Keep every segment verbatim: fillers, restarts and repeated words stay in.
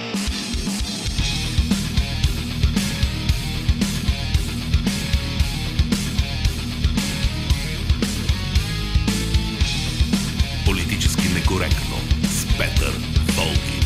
Политически некоректно с Петър Волгин.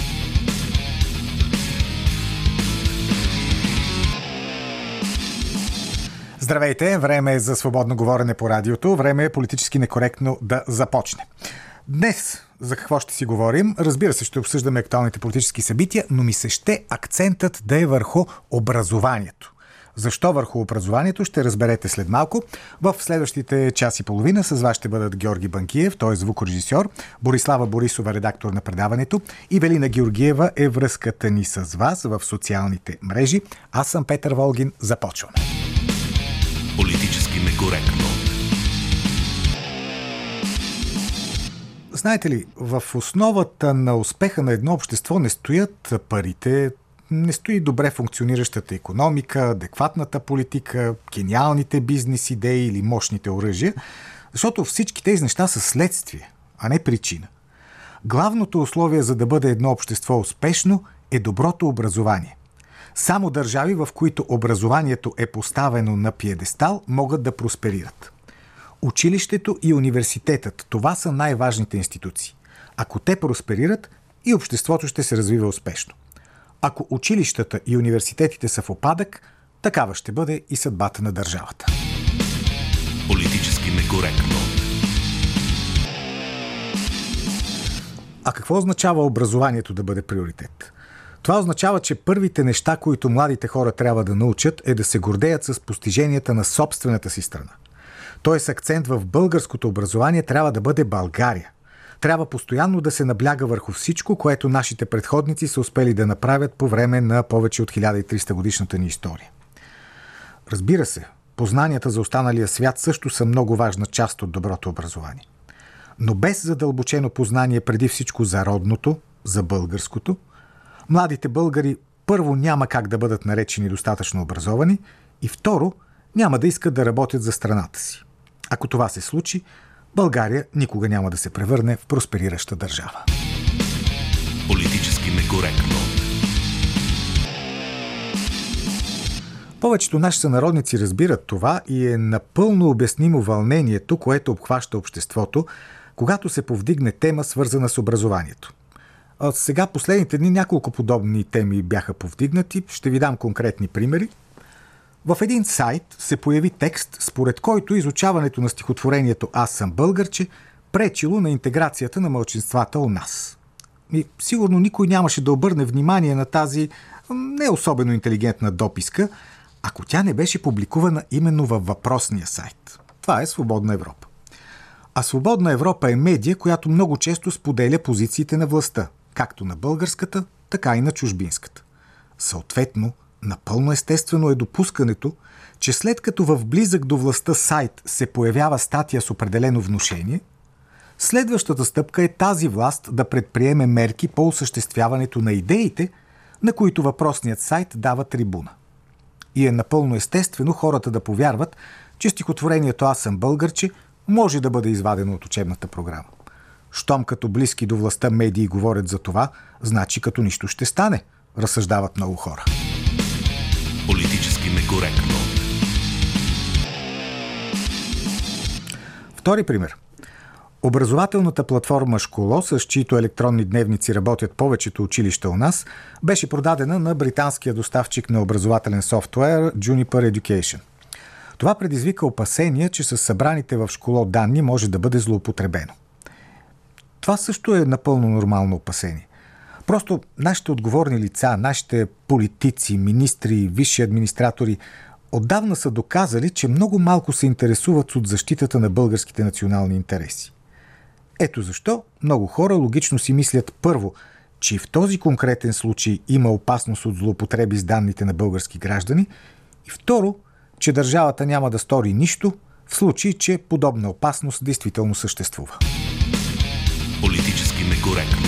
Здравейте, време е за свободно говорене по радиото, време е политически некоректно да започне. Днес за какво ще си говорим? Разбира се, ще обсъждаме актуалните политически събития, но ми се ще акцентът да е върху образованието. Защо върху образованието ще разберете след малко. В следващите час и половина с вас ще бъдат Георги Банкиев, той е звукорежисьор, Борислава Борисова, редактор на предаването, и Велина Георгиева е връзката ни с вас в социалните мрежи. Аз съм Петър Волгин, започваме. Политически некоректно. Знаете ли, в основата на успеха на едно общество не стоят парите, не стои добре функциониращата икономика, адекватната политика, гениалните бизнес идеи или мощните оръжия, защото всички тези неща са следствие, а не причина. Главното условие за да бъде едно общество успешно е доброто образование. Само държави, в които образованието е поставено на пиедестал, могат да просперират. Училището и университетът – това са най-важните институции. Ако те просперират, и обществото ще се развива успешно. Ако училищата и университетите са в упадък, такава ще бъде и съдбата на държавата. Политически некоректно. А какво означава образованието да бъде приоритет? Това означава, че първите неща, които младите хора трябва да научат, е да се гордеят с постиженията на собствената си страна. Тоест акцент в българското образование трябва да бъде България. Трябва постоянно да се набляга върху всичко, което нашите предходници са успели да направят по време на повече от хиляда и триста годишната ни история. Разбира се, познанията за останалия свят също са много важна част от доброто образование. Но без задълбочено познание преди всичко за родното, за българското, младите българи първо няма как да бъдат наречени достатъчно образовани и второ няма да искат да работят за страната си. Ако това се случи, България никога няма да се превърне в просперираща държава. Политически некоректно. Повечето наши сънародници разбират това и е напълно обяснимо вълнението, което обхваща обществото, когато се повдигне тема, свързана с образованието. А сега последните дни няколко подобни теми бяха повдигнати. Ще ви дам конкретни примери. В един сайт се появи текст, според който изучаването на стихотворението «Аз съм българче» пречило на интеграцията на малцинствата у нас. И сигурно никой нямаше да обърне внимание на тази не особено интелигентна дописка, ако тя не беше публикувана именно във въпросния сайт. Това е Свободна Европа. А Свободна Европа е медия, която много често споделя позициите на властта, както на българската, така и на чужбинската. Съответно, напълно естествено е допускането, че след като в близък до властта сайт се появява статия с определено внушение, следващата стъпка е тази власт да предприеме мерки по осъществяването на идеите, на които въпросният сайт дава трибуна. И е напълно естествено хората да повярват, че стихотворението «Аз съм българче» може да бъде извадено от учебната програма. Щом като близки до властта медии говорят за това, значи като нищо ще стане, разсъждават много хора. Политически некоректно. Втори пример. Образователната платформа Школо, с чието електронни дневници работят повечето училища у нас, беше продадена на британския доставчик на образователен софтуер Juniper Education. Това предизвика опасения, че с събраните в Школо данни може да бъде злоупотребено. Това също е напълно нормално опасение. Просто нашите отговорни лица, нашите политици, министри, висши администратори отдавна са доказали, че много малко се интересуват от защитата на българските национални интереси. Ето защо много хора логично си мислят първо, че в този конкретен случай има опасност от злоупотреби с данните на български граждани и второ, че държавата няма да стори нищо в случай, че подобна опасност действително съществува. Политически некоректно.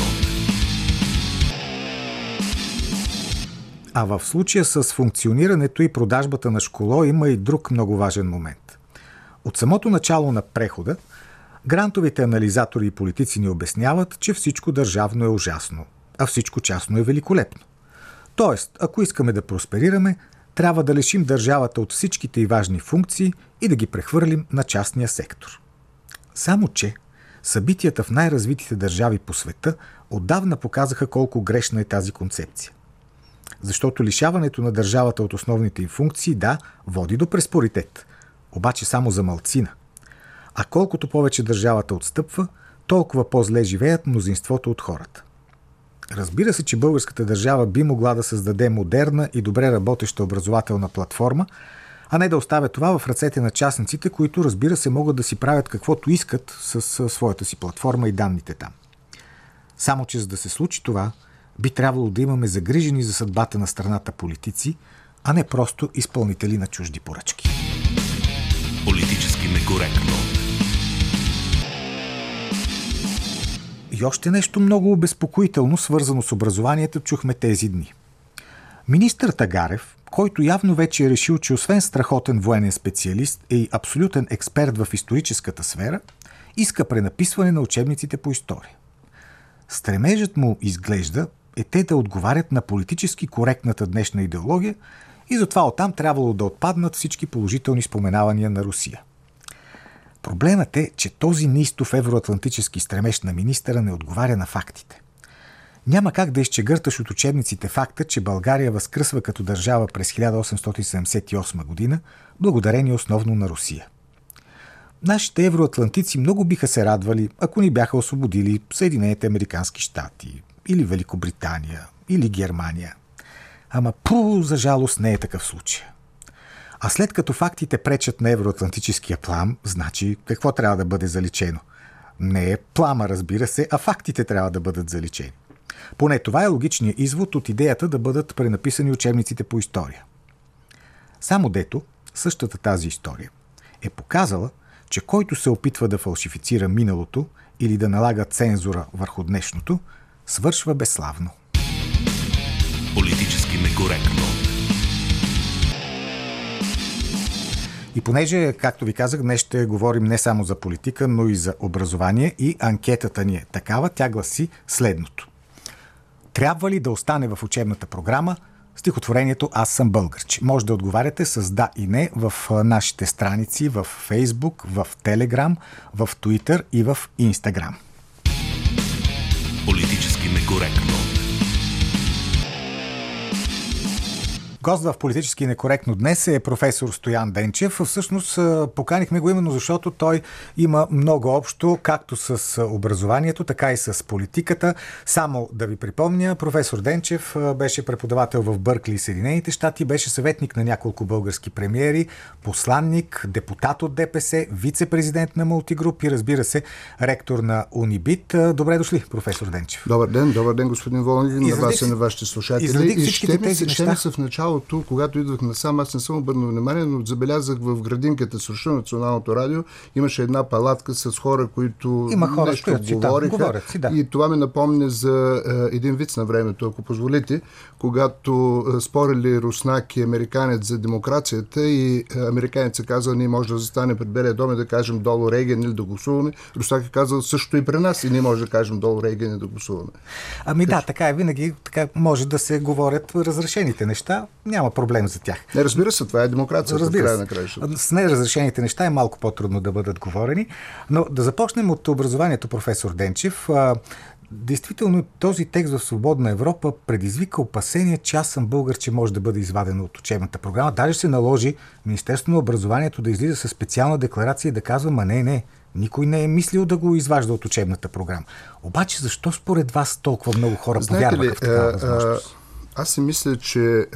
А в случая с функционирането и продажбата на Школо има и друг много важен момент. От самото начало на прехода, грантовите анализатори и политици ни обясняват, че всичко държавно е ужасно, а всичко частно е великолепно. Тоест, ако искаме да просперираме, трябва да лишим държавата от всичките й важни функции и да ги прехвърлим на частния сектор. Само че събитията в най-развитите държави по света отдавна показаха колко грешна е тази концепция. Защото лишаването на държавата от основните й функции, да, води до преспоритет, обаче само за малцина. А колкото повече държавата отстъпва, толкова по-зле живеят мнозинството от хората. Разбира се, че българската държава би могла да създаде модерна и добре работеща образователна платформа, а не да оставя това в ръцете на частниците, които, разбира се, могат да си правят каквото искат с своята си платформа и данните там. Само че за да се случи това, би трябвало да имаме загрижени за съдбата на страната политици, а не просто изпълнители на чужди поръчки. Политически некоректно. И още нещо много обезпокоително, свързано с образованието, чухме тези дни. Министър Тагарев, който явно вече е решил, че освен страхотен военен специалист е и абсолютен експерт в историческата сфера, иска пренаписване на учебниците по история. Стремежът му изглежда е те да отговарят на политически коректната днешна идеология и затова оттам трябвало да отпаднат всички положителни споменавания на Русия. Проблемът е, че този неистов евроатлантически стремеж на министъра не отговаря на фактите. Няма как да изчегърташ от учебниците факта, че България възкръсва като държава през хиляда осемстотин седемдесет и осма година, благодарение основно на Русия. Нашите евроатлантици много биха се радвали, ако ни бяха освободили Съединените американски щати, или Великобритания, или Германия. Ама пу, за жалост не е такъв случай. А след като фактите пречат на евроатлантическия плам, значи какво трябва да бъде заличено? Не е плама, разбира се, а фактите трябва да бъдат заличени. Поне това е логичният извод от идеята да бъдат пренаписани учебниците по история. Само дето, същата тази история е показала, че който се опитва да фалшифицира миналото или да налага цензура върху днешното, свършва безславно. Политически некоректно. И понеже, както ви казах, днес ще говорим не само за политика, но и за образование и анкетата ни е такава, тя гласи следното. Трябва ли да остане в учебната програма стихотворението "Аз съм българче"? Може да отговаряте с да и не в нашите страници, в Фейсбук, в Телеграм, в Туитър и в Инстаграм. Политически некоректно. Гост в Политически некоректно днес е професор Стоян Денчев. Всъщност поканихме го именно защото той има много общо както с образованието, така и с политиката. Само да ви припомня, професор Денчев беше преподавател в Бъркли, Съединените щати, беше съветник на няколко български премиери, посланник, депутат от ДПС, вице-президент на Мултигруп и, разбира се, ректор на Унибит. Добре дошли, професор Денчев. Добър ден, добър ден, господин Волнин, на вас и на вашите слушатели. И ще ми, се, ще ми се в начало, когато идвах насам, аз не съм обърнал внимание, но забелязах в градинката срещу Националното радио имаше една палатка с хора, които Има хора, нещо стоят, говориха. Говорят си, да. И това ме напомня за е, един виц на времето, ако позволите, когато е, спорили руснак и американец за демокрацията и е, американец е казал, ние може да застане пред Белия дом и да кажем долу Рейган или да гласуваме. Руснак е казал също и при нас и ние може да кажем долу Рейган и да гласуваме. Ами да, така е винаги, така може да се говорят разрешените неща. Няма проблем за тях. Не, разбира се, това е демокрация. Разбира се. На краищата. С неразрешените неща е малко по-трудно да бъдат говорени. Но да започнем от образованието, професор Денчев. Действително този текст в Свободна Европа предизвика опасение, че "Аз съм българче" може да бъде извадено от учебната програма. Даже се наложи Министерството на образованието да излиза със специална декларация и да казва: "Ма не, не, никой не е мислил да го изважда от учебната програма." Обаче защо според вас толкова много хора повярваха в такава възможност? Аз си мисля, че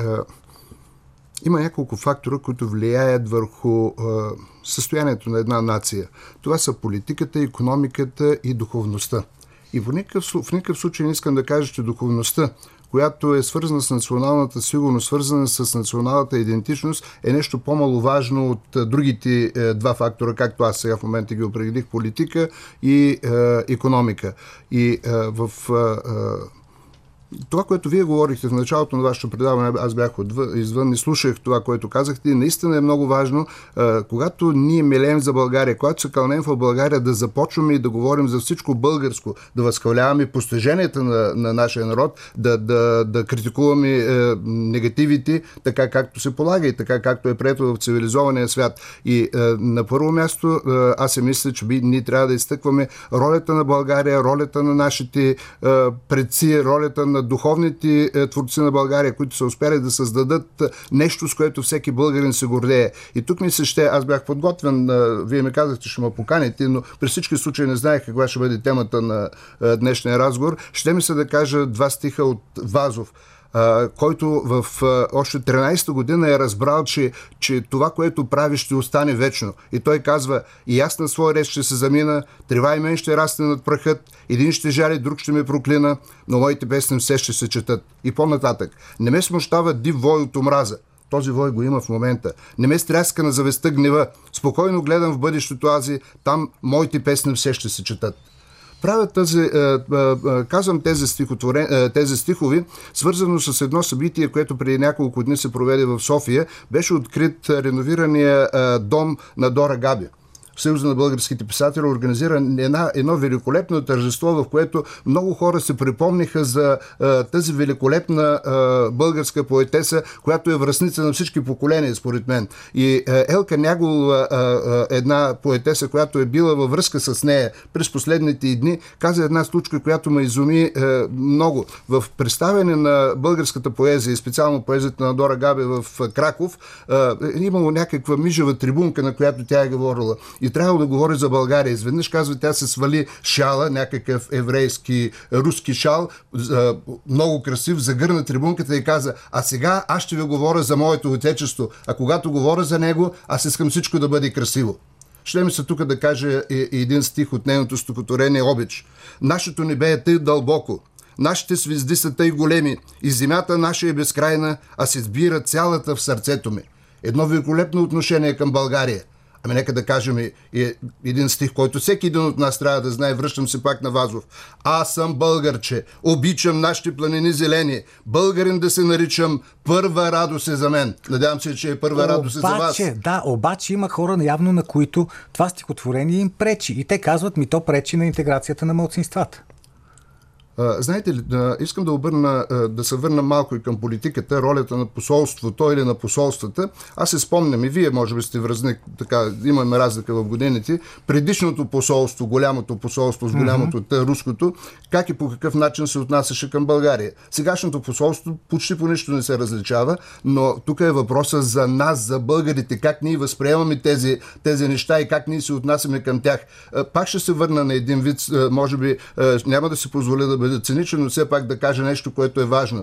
има няколко фактора, които влияят върху е, състоянието на една нация. Това са политиката, икономиката и духовността. И в никакъв, в никакъв случай не искам да кажа, че духовността, която е свързана с националната сигурност, свързана с националната идентичност, е нещо по-маловажно от е, другите е, два фактора, както аз сега в момента ги определих: политика и е, икономика. И е, в... Е, това, което вие говорихте в началото на вашето предаване, аз бях отвън, извън и слушах това, което казахте, наистина е много важно, а, когато ние милеем за България, когато се кълнем в България, да започваме и да говорим за всичко българско, да възхваляваме постиженията на, на нашия народ, да, да, да критикуваме е, негативите, така както се полага и така както е прието в цивилизования свят. И е, на първо място е, аз се мисля, че би, ние трябва да изтъкваме ролята на България, ролята на нашите е, предци, ролята на духовните е, творци на България, които са успели да създадат нещо, с което всеки българин се гордее. И тук ми се ще, аз бях подготвен, е, вие ми казахте, ще ме поканите, но при всички случаи не знаех каква ще бъде темата на е, днешния разговор. Ще ми се да кажа два стиха от Вазов, Uh, който в uh, още тринайсета година е разбрал, че, че това, което прави, ще остане вечно. И той казва: и аз на своя ред ще се замина, трева и мен ще расне над прахът, един ще жали, друг ще ме проклина, но моите песни все ще се четат. И по-нататък: не ме смущава див вой от омраза. Този вой го има в момента. Не ме стряска на завестта гнева. Спокойно гледам в бъдещето ази, там моите песни все ще се четат. Правя тази, казвам тези, тези стихови, свързано с едно събитие, което преди няколко дни се проведе в София. Беше открит реновирания дом на Дора Габи. Съюза на българските писатели организира една, едно великолепно тържество, в което много хора се припомниха за а, тази великолепна а, българска поетеса, която е връстница на всички поколения, според мен. И а, Елка Нягол, а, а, една поетеса, която е била във връзка с нея през последните дни, каза една случка, която ме изуми а, много. В представяне на българската поезия, и специално поезията на Дора Габи в Краков, а, е имало някаква мижава трибунка, на която тя е говорила. И трябва да говори за България. Изведнъж, казва, тя се свали шала, някакъв еврейски, руски шал, много красив, загърна трибунката и каза: а сега аз ще ви говоря за моето отечество, а когато говоря за него, аз искам всичко да бъде красиво. Ще ми се тук да кажа един стих от нейното стихотворение Обич. Нашето небе е тъй дълбоко, нашите звезди са тъй големи и земята наша е безкрайна, а се сбира цялата в сърцето ми. Едно великолепно отношение към България. Ами нека да кажем и един стих, който всеки един от нас трябва да знае. Връщам се пак на Вазов. Аз съм българче, обичам нашите планини зелени. Българин да се наричам, първа радост е за мен. Надявам се, че е първа обаче, радост е за вас. Да, обаче има хора явно, на които това стихотворение им пречи. И те казват: ми то пречи на интеграцията на малцинствата. Знаете ли, искам да обърна, да се върна малко и към политиката, ролята на посолството или на посолствата. Аз се спомням, и вие може би сте връзник, така, имаме разлика в годините, предишното посолство, голямото посолство с голямото mm-hmm. руското, как и по какъв начин се отнасяше към България. Сегашното посолство почти по нищо не се различава, но тук е въпроса за нас, за българите, как ние възприемаме тези, тези неща и как ние се отнасяме към тях. Пак ще се върна на един вид, може би няма да си позволя да бъде циничен, но все пак да кажа нещо, което е важно,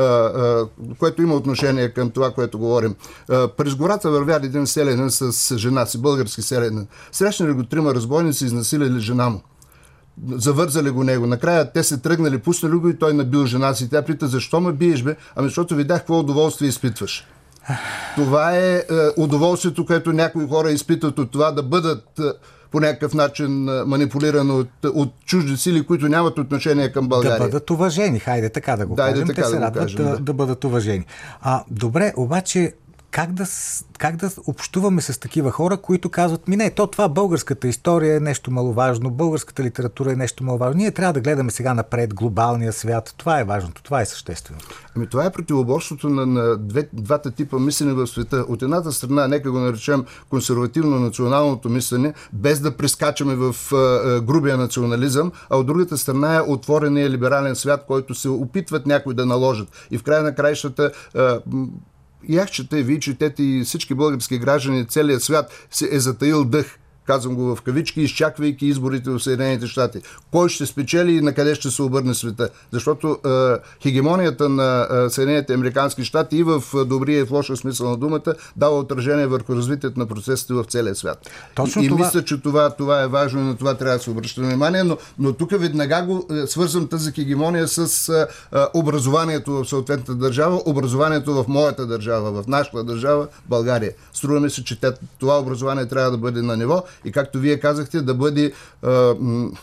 което има отношение към това, което говорим. През гората вървял един селянин с жена си, български селянин. Срещнали го трима разбойници, изнасилили жена му. Завързали го него. Накрая те се тръгнали, пуснали го и той набил жена си. Тя пита: защо ме биеш, бе? Ами защото видях какво удоволствие изпитваш. Това е, е удоволствието, което някои хора изпитват от това да бъдат по някакъв начин манипулирани от, от чужди сили, които нямат отношение към България. Да бъдат уважени, хайде така да го да, кажем. Да, те се да радват кажем, да, да. да бъдат уважени. А, добре, обаче как да, как да общуваме с такива хора, които казват: ми не, то това българската история е нещо маловажно, българската литература е нещо маловажно. Ние трябва да гледаме сега напред глобалния свят. Това е важното, това е същественото. Ами това е противоборството на, на две, двата типа мислене в света. От едната страна, нека го наречем консервативно-националното мислене, без да прескачаме в а, грубия национализъм, а от другата страна е отворения либерален свят, който се опитват някой да наложат. И в края на краищата а, и аз чета, и вие четете, и всички български граждани, целият свят се е затаил дъх, казвам го в кавички, изчаквайки изборите в Съединените щати. Кой ще спечели и на къде ще се обърне света? Защото е, хегемонията на е, Съединените американски щати и в добрия и в лоша смисъл на думата дава отражение върху развитието на процесите в целия свят. Точно и това... мисля, че това, това е важно и на това трябва да се обръща внимание, но, но тук веднага го е, свързвам тази хегемония с е, образованието в съответната държава, образованието в моята държава, в нашата държава, България. Струва ми се, че това образование трябва да бъде на ниво и както вие казахте, да бъде а,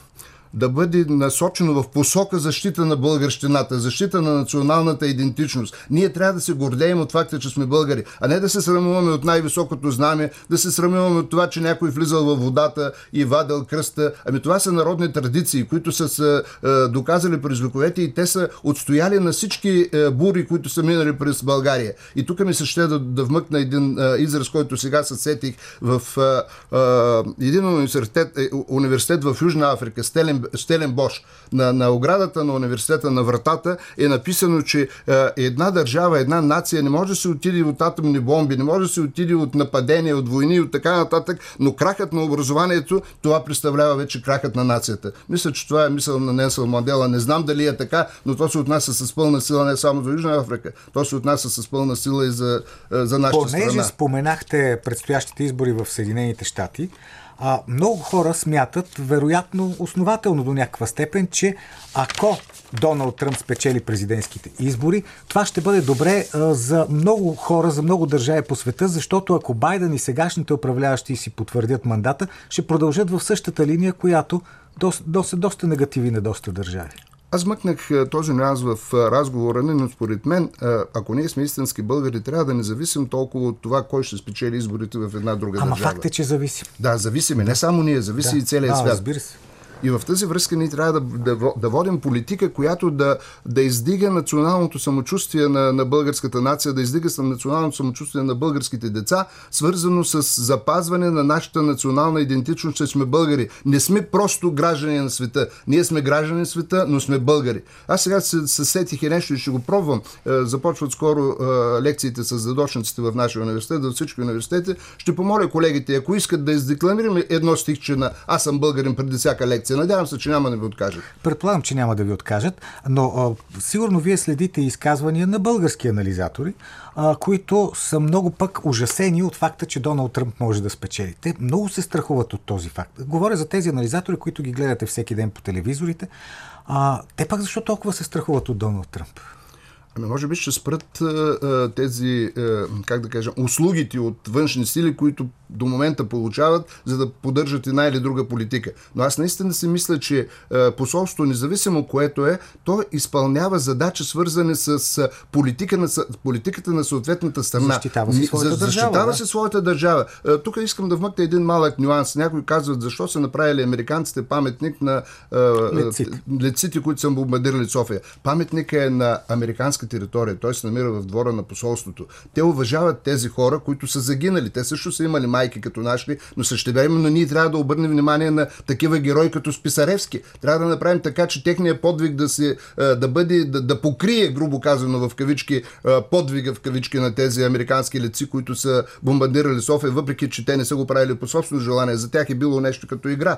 да бъде насочено в посока защита на българщината, защита на националната идентичност. Ние трябва да се гордеем от факта, че сме българи, а не да се срамуваме от най-високото знаме, да се срамуваме от това, че някой влизал във водата и вадел кръста. Ами това са народни традиции, които са се доказали през вековете и те са отстояли на всички е, бури, които са минали през България. И тук ми се ще да, да вмъкна един е, израз, който сега се сетих в е, е, един университет, е, университет в Южна Африка, Стелен, Стеленбош. На, на оградата на университета на вратата е написано, че е, една държава, една нация не може да се отиде от атомни бомби, не може да се отиде от нападения, от войни и от така нататък, но крахът на образованието, това представлява вече крахът на нацията. Мисля, че това е мисъл на Нелсън Мандела. Не знам дали е така, но то се отнася с пълна сила не само за Южна Африка, то се отнася с пълна сила и за, за нашата страна. Понеже споменахте предстоящите избори в Съединените щати, а, много хора смятат, вероятно основателно до някаква степен, че ако Доналд Тръмп спечели президентските избори, това ще бъде добре а, за много хора, за много държави по света, защото ако Байден и сегашните управляващи си потвърдят мандата, ще продължат в същата линия, която доста, доста, доста негативи на доста държави. Аз мъкнах този нюанс в разговора, но според мен, ако ние сме истински българи, трябва да не зависим толкова от това, кой ще спечели изборите в една друга Ама държава. Ама факт е, че зависим. Да, зависиме. Не само ние, зависи да. и целият а, свят. Разбира се. И в тази връзка ние трябва да, да, да водим политика, която да, да издига националното самочувствие на, на българската нация, да издига националното самочувствие на българските деца, свързано с запазване на нашата национална идентичност, че сме българи. Не сме просто граждани на света. Ние сме граждани на света, но сме българи. Аз сега се, се сетих и нещо и ще го пробвам. Започват скоро лекциите с задочниците в нашия университет, във всички университети. Ще помоля колегите, ако искат да издекламираме едно стихче на "Аз съм българин" преди всяка лекция. Надявам се, че няма да ви откажат. Предполагам, че няма да ви откажат, но а, сигурно вие следите изказвания на български анализатори, а, които са много пък ужасени от факта, че Доналд Тръмп може да спечели. Те много се страхуват от този факт. Говоря за тези анализатори, които ги гледате всеки ден по телевизорите. А, те пак защо толкова се страхуват от Доналд Тръмп? Ами може би ще спрат а, тези, а, как да кажем, услугите от външни сили, които до момента получават, за да поддържат една или друга политика. Но аз наистина си мисля, че а, посолството, независимо което е, то изпълнява задачи, свързани с а, политика на, политиката на съответната страна. Защитава си своята за, държава. Защитава да. си своята държава. А, тук искам да вмъкна един малък нюанс. Някои казват, защо са направили американците паметник на а, летците. летците, които са бомбардирали София. Паметникът е на американска територия. Той се намира в двора на посолството. Те уважават тези хора, които са загинали. Те също са имали майки като наши, но същевременно ние трябва да обърнем внимание на такива герои като Списаревски. Трябва да направим така, че техният подвиг да се да бъде да, да покрие, грубо казано в кавички, подвига в кавички на тези американски летци, които са бомбардирали София, въпреки че те не са го правили по собствено желание. За тях е било нещо като игра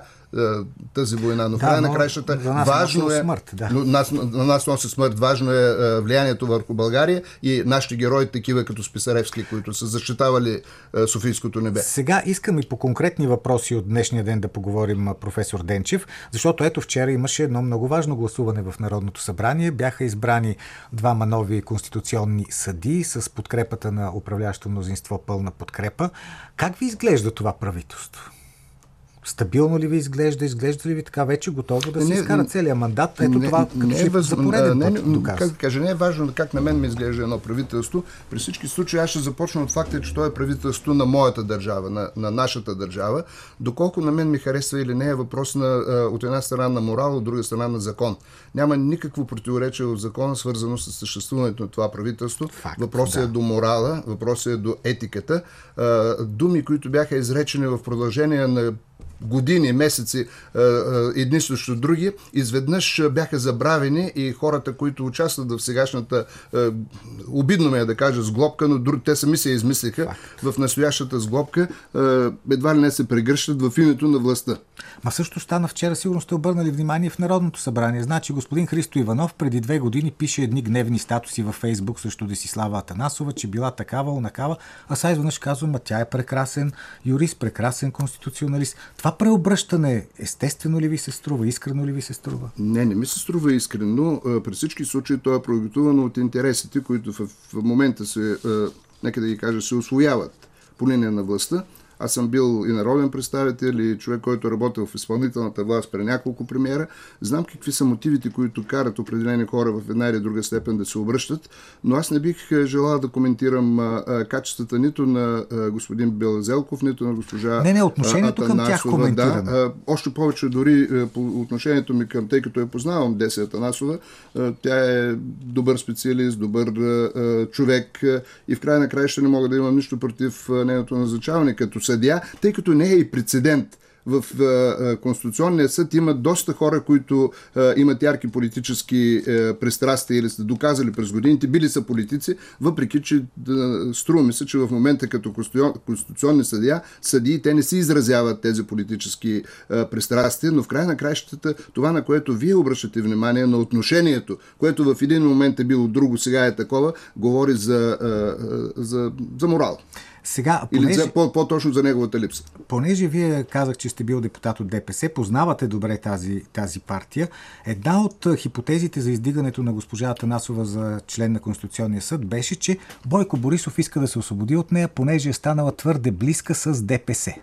тази война. Но в да, края на краищата важно е смърт, да. нас, на нас носи смърт. Важно е влиянието върху България и нашите герои, такива като Списаревски, които са защитавали Софийското небе. Сега искам и по конкретни въпроси от днешния ден да поговорим, професор Денчев, защото ето вчера имаше едно много важно гласуване в Народното събрание. Бяха избрани двама нови конституционни съдии с подкрепата на управляващото мнозинство, пълна подкрепа. Как ви изглежда това правителство? Стабилно ли ви изглежда? Изглежда ли ви така вече готово да се изкара целият мандат? Ето не, това като не е въз... за пореден не, път доказва. Как да кажа, не е важно как на мен ми изглежда едно правителство. При всички случаи аз ще започна от факта, че то е правителство на моята държава, на, на нашата държава. Доколко на мен ми харесва или не е въпрос на, от една страна на морал, от друга страна на закон. Няма никакво противоречие в закона, свързано с съществуването на това правителство. Факт, въпросът да. е до морала, въпросът е до етиката. Думи, които бяха изречени в продължение на години, месеци, едни срещу други, изведнъж бяха забравени и хората, които участват в сегашната, обидно ме е да кажа, сглобка, но друг, те сами се измислиха в настоящата сглобка, едва ли не се прегръщат в името на властта. Ма също стана вчера, сигурно сте обърнали внимание в Народното събрание. Значи господин Христо Иванов преди две години пише едни гневни статуси във Фейсбук срещу Десислава Атанасова, че била такава, онакава, а сега изведнъж казвам, а тя е прекрасен юрист, прекрасен конституционалист. Това преобръщане естествено ли ви се струва? Искрено ли ви се струва? Не, не ми се струва искрено. При всички случаи то е продиктувано от интересите, които в момента се, нека да ги кажа, се усвояват по линия на властта. Аз съм бил и народен представител, и човек, който е работил в изпълнителната власт при няколко премиера. Знам какви са мотивите, които карат определени хора в една или друга степен да се обръщат, но аз не бих желал да коментирам а, а, качествата нито на а, господин Белазелков, нито на госпожа Не, не, отношението към тях коментираме. Да, а, още повече дори а, по отношението ми към, тъй като я познавам, Деси Атанасова, а, тя е добър специалист, добър а, човек а, и в край на краища не мога да имам нищо против а, нейното назначаване като съдия, тъй като не е и прецедент. В а, Конституционния съд има доста хора, които а, имат ярки политически а, пристрастия или са доказали през годините, били са политици, въпреки че да, струва ми се, че в момента като конституционни съдия, съдии, те не си изразяват тези политически а, пристрастия, но в край на краищата това, на което вие обръщате внимание, на отношението, което в един момент е било друго, сега е такова, говори за, а, за, за морал. Сега, понеже, Или за, по, по-точно за неговата липса. Понеже вие казах, че сте бил депутат от ДПС, познавате добре тази, тази партия. Една от хипотезите за издигането на госпожа Атанасова за член на Конституционния съд беше, че Бойко Борисов иска да се освободи от нея, понеже е станала твърде близка с ДПС.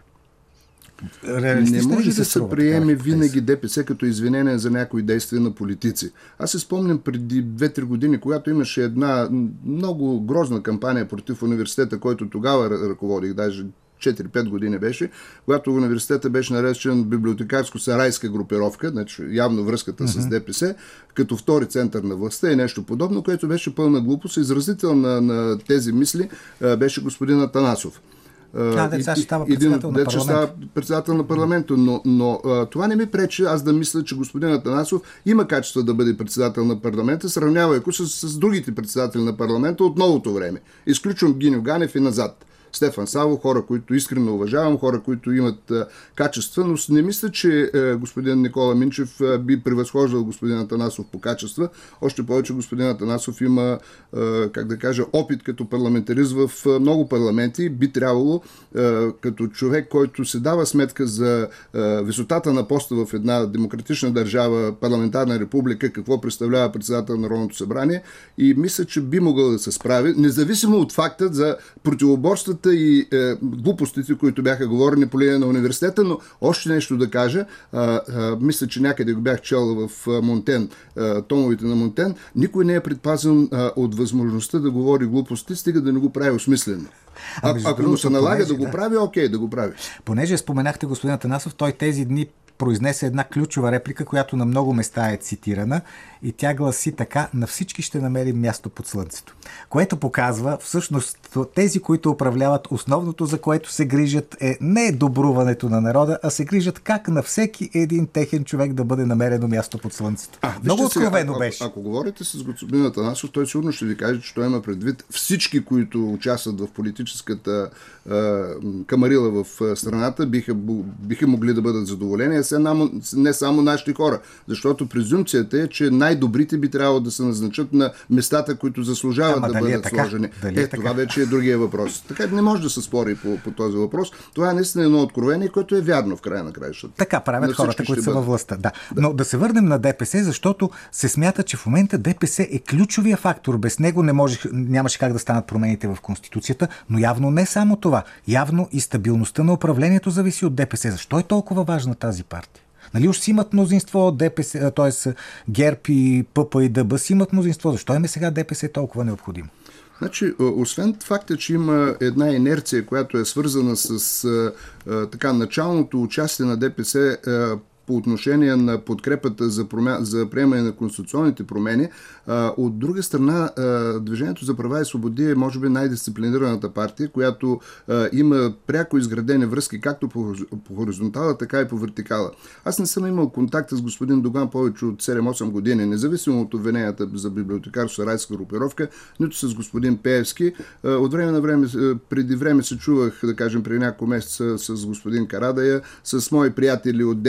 Не може да се приеме винаги ДПС като извинение за някои действия на политици. Аз се спомням преди две-три години, когато имаше една много грозна кампания против университета, който тогава ръководих, даже четири-пет години беше, когато университета беше наречен библиотекарско-сарайска групировка, значи явно връзката mm-hmm. с ДПС, като втори център на властта и нещо подобно, което беше пълна глупост. Изразител на, на тези мисли беше господин Атанасов. А, деца ще става председател на парламента. председател на парламента, но, но а, това не ми пречи аз да мисля, че господин Атанасов има качество да бъде председател на парламента, сравнявайки с, с другите председатели на парламента от новото време. Изключвам Гиньо Ганев и назад. Стефан Савов, хора, които искрено уважавам, хора, които имат а, качества, но не мисля, че а, господин Никола Минчев а, би превъзхождал господин Атанасов по качества. Още повече господин Атанасов има, а, как да кажа, опит като парламентарист в а, много парламенти. Би трябвало а, като човек, който се дава сметка за а, висотата на поста в една демократична държава, парламентарна република, какво представлява председател на Народното събрание, и мисля, че би могъл да се справи, независимо от факта за противоборствата и е, глупостите, които бяха говорени по линия на университета, но още нещо да кажа. А, а, мисля, че някъде го бях чел в Монтен, а, томовите на Монтен. Никой не е предпазен а, от възможността да говори глупости, стига да не го прави осмислено. А, а, ако му се налага понеже, да го да. прави, окей, да го прави. Понеже споменахте господин Атанасов, той тези дни произнесе една ключова реплика, която на много места е цитирана, и тя гласи така: на всички ще намерим място под слънцето. Което показва всъщност тези, които управляват, основното, за което се грижат, е не добруването на народа, а се грижат как на всеки един техен човек да бъде намерено място под слънцето. А, много откровено беше. Ако, ако говорите с господин Атанасов, той сигурно ще ви каже, че той има предвид всички, които участват в политическата а, камарила в страната, биха, биха могли да бъдат задоволени, а не само нашите хора. Защото презумпцията е, че най-добрите би трябвало да се назначат на местата, които заслужават Ама, да бъдат е сложени. Е, е това вече е другия въпрос. Така не може да се спори по, по този въпрос. Това е наистина едно откровение, което е вярно в края на краищата. Така правят хората, които са във властта. Да. Да. Но да се върнем на ДПС, защото се смята, че в момента ДПС е ключовия фактор. Без него не може, нямаше как да станат промените в Конституцията, но явно не само това. Явно и стабилността на управлението зависи от ДПС. Защо е толкова важна тази партия? Нали уж си имат мнозинство от ДПС, т.е. ГЕРБ и ПП и ДБ си имат мнозинство. Защо им е сега ДПС толкова необходимо? Значи, освен факта, че има една инерция, която е свързана с а, а, така, началното участие на ДПС а, по отношение на подкрепата за, промя... за приемане на конституционните промени. А, от друга страна, а, Движението за права и свободи е може би най-дисциплинираната партия, която а, има пряко изградени връзки както по, по хоризонтала, така и по вертикала. Аз не съм имал контакт с господин Доган повече от седем-осем години, независимо от обвиненията за библиотекарско-сарайска групировка, нито с господин Пеевски. А, от време на време, преди време се чувах, да кажем, преди няколко месеца с господин Карадая, с мои приятели от ДПС и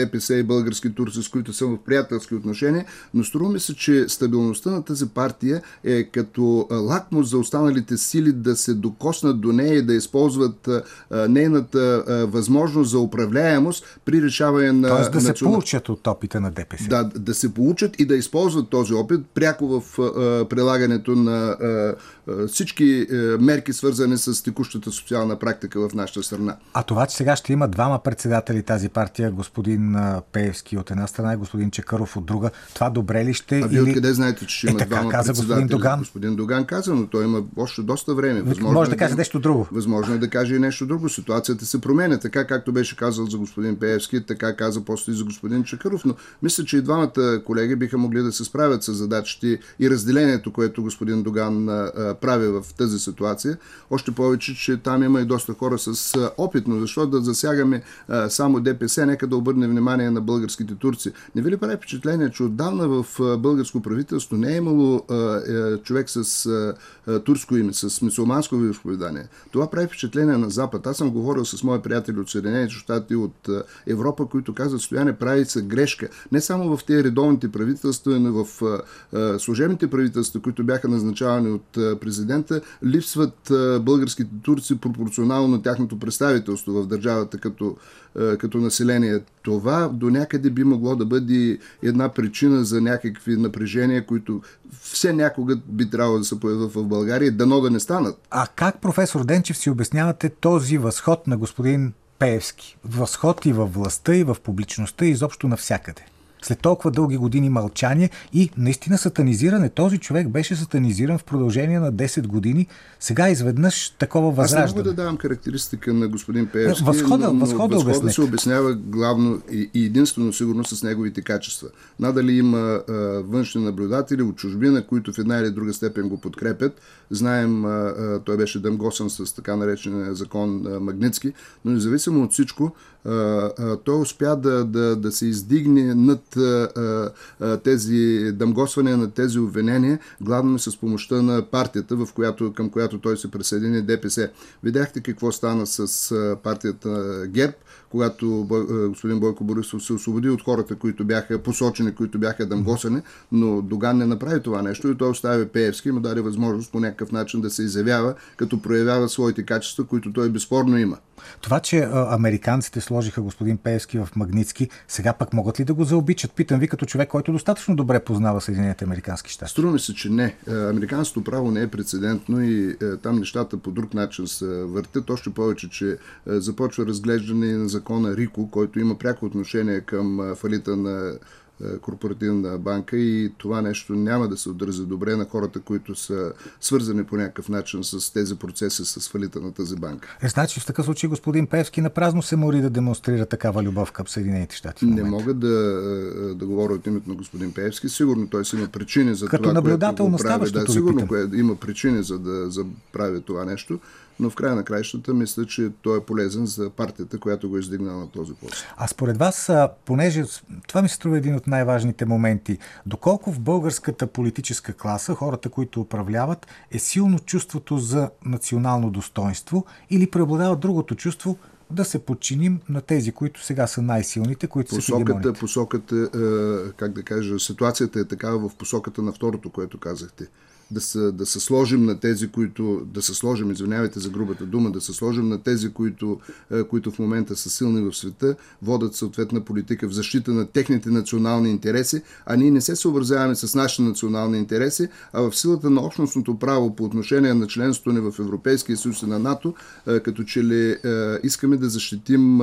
български турци, с които съм в приятелски отношения, но струва ми се, че стабилността на тази партия е като лакмус за останалите сили да се докоснат до нея и да използват а, нейната а, възможност за управляемост при решаване на... Тоест да се национал... получат от опита на ДПС. Да, да се получат и да използват този опит пряко в а, прилагането на а, а, всички а, мерки, свързани с текущата социална практика в нашата страна. А това, че сега ще има двама председатели тази партия, господин Пеевски от една страна и господин Чакъров от друга, това добре ли ще? А вие или... откъде знаете, че ще има е, двама каза председатели? Господин Доган. Господин Доган каза, но той има още доста време. Възможно може да каже нещо друго. Възможно е да каже и нещо друго. Ситуацията се променя. Така както беше казал за господин Пеевски, така каза после и за господин Чакъров. Но мисля, че и двамата колеги биха могли да се справят с задачите и разделението, което господин Доган а, прави в тази ситуация. Още повече, че там има и доста хора с а, опит. Но защо да засягаме а, само ДПС? Нека да обърне внимание на българските турци. Не ви ли прави впечатление, че отдавна в а, българско правителство не е имало а, а, човек с а, турско име, с мюсюлманско вероизповедание? Това прави впечатление на Запад. Аз съм говорил с мои приятели от Съединените щати, от а, Европа, които казват, Стояне, прави се грешка. Не само в тези редовните правителства, но в а, а, служебните правителства, които бяха назначавани от а, президента, липсват а, българските турци пропорционално на тяхното представителство в държавата като, а, като население. Това до някъде би могло да бъде една причина за някакви напрежения, които все някога би трябвало да се появят в България, дано да не станат. А как, професор Денчев, си обяснявате този възход на господин Пеевски? Възход и във властта, и в публичността, и изобщо навсякъде. След толкова дълги години мълчание и наистина сатанизиране. Този човек беше сатанизиран в продължение на десет години. Сега изведнъж такова възраждане. Аз не мога да давам характеристика на господин Пеевски, възхода, но, но възхода, възхода се обяснява главно и единствено сигурно с неговите качества. Надали има а, външни наблюдатели от чужбина, които в една или друга степен го подкрепят. Знаем, а, а, той беше дъмгосан с така наречения закон а, Магнитски, но независимо от всичко, а, а, той успя да, да, да се издигне над а, а, тези дъмгосвания, на тези обвинения, главно с помощта на партията, в която, към която той се присъедини, ДПС. Видяхте какво стана с а, партията ГЕРБ, когато господин Бойко Борисов се освободи от хората, които бяха посочени, които бяха дъмгосани, но Доган не направи това нещо и той остави Пеевски и му даде възможност по някакъв начин да се изявява, като проявява своите качества, които той безспорно има. Това, че а, американците сложиха господин Пеевски в Магнитски, сега пък могат ли да го заобичат? Питам ви като човек, който достатъчно добре познава Съединените американски щати. Струва ми се, че не. Американското право не е прецедентно и там нещата по друг начин се въртят. Още повече, че започва разглеждане на закона Рико, който има пряко отношение към фалита на корпоративна банка и това нещо няма да се отрази добре на хората, които са свързани по някакъв начин с тези процеси, с фалита на тази банка. Е, значи в такъв случай господин Пеевски напразно се мори да демонстрира такава любов към Съединените щати. Не мога да, да говоря от името на господин Пеевски. Сигурно той си има причини за Като това, наблюдател което го прави. Да, сигурно кое, има причини за да за прави това нещо. Но в края на краищата мисля, че той е полезен за партията, която го е издигнала на този пост. А според вас, понеже това ми се струва един от най-важните моменти, доколко в българската политическа класа, хората, които управляват, е силно чувството за национално достоинство или преобладава другото чувство да се подчиним на тези, които сега са най-силните, които посоката, са хегемоните? Посоката, е, как да кажа, ситуацията е такава в посоката на второто, което казахте. Да се, да се сложим на тези, които... Да се сложим, извинявайте за грубата дума, да се сложим на тези, които, които в момента са силни в света, водят съответна политика в защита на техните национални интереси, а ние не се съобразяваме с нашите национални интереси, а в силата на общностното право по отношение на членството ни в Европейския съюз и на НАТО, като че ли искаме да защитим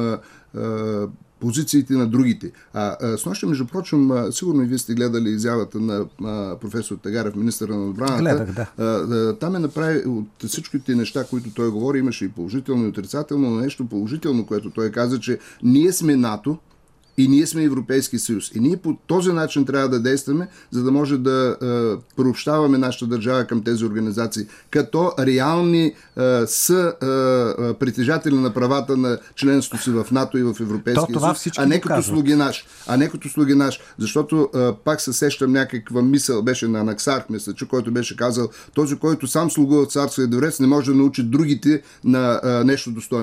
позициите на другите. А, а с нощи, между прочим, а, сигурно и вие сте гледали изявата на а, професор Тагарев, министъра на отбраната. Гледах, да. А, а, там е направи от всичките неща, които той говори, имаше и положително и отрицателно, но нещо положително, което той каза, че ние сме НАТО, и ние сме Европейски съюз. И ние по този начин трябва да действаме, за да може да е, приобщаваме нашата държава към тези организации, като реални е, са е, притежатели на правата на членството си в НАТО и в Европейския съюз, а не като слуги наш. А не като слуги наш. Защото е, пак се сещам някаква мисъл, беше на Анаксарх, мисля, че който беше казал, този, който сам слугува в царствия дворец, не може да научи другите на е, нещо достойно.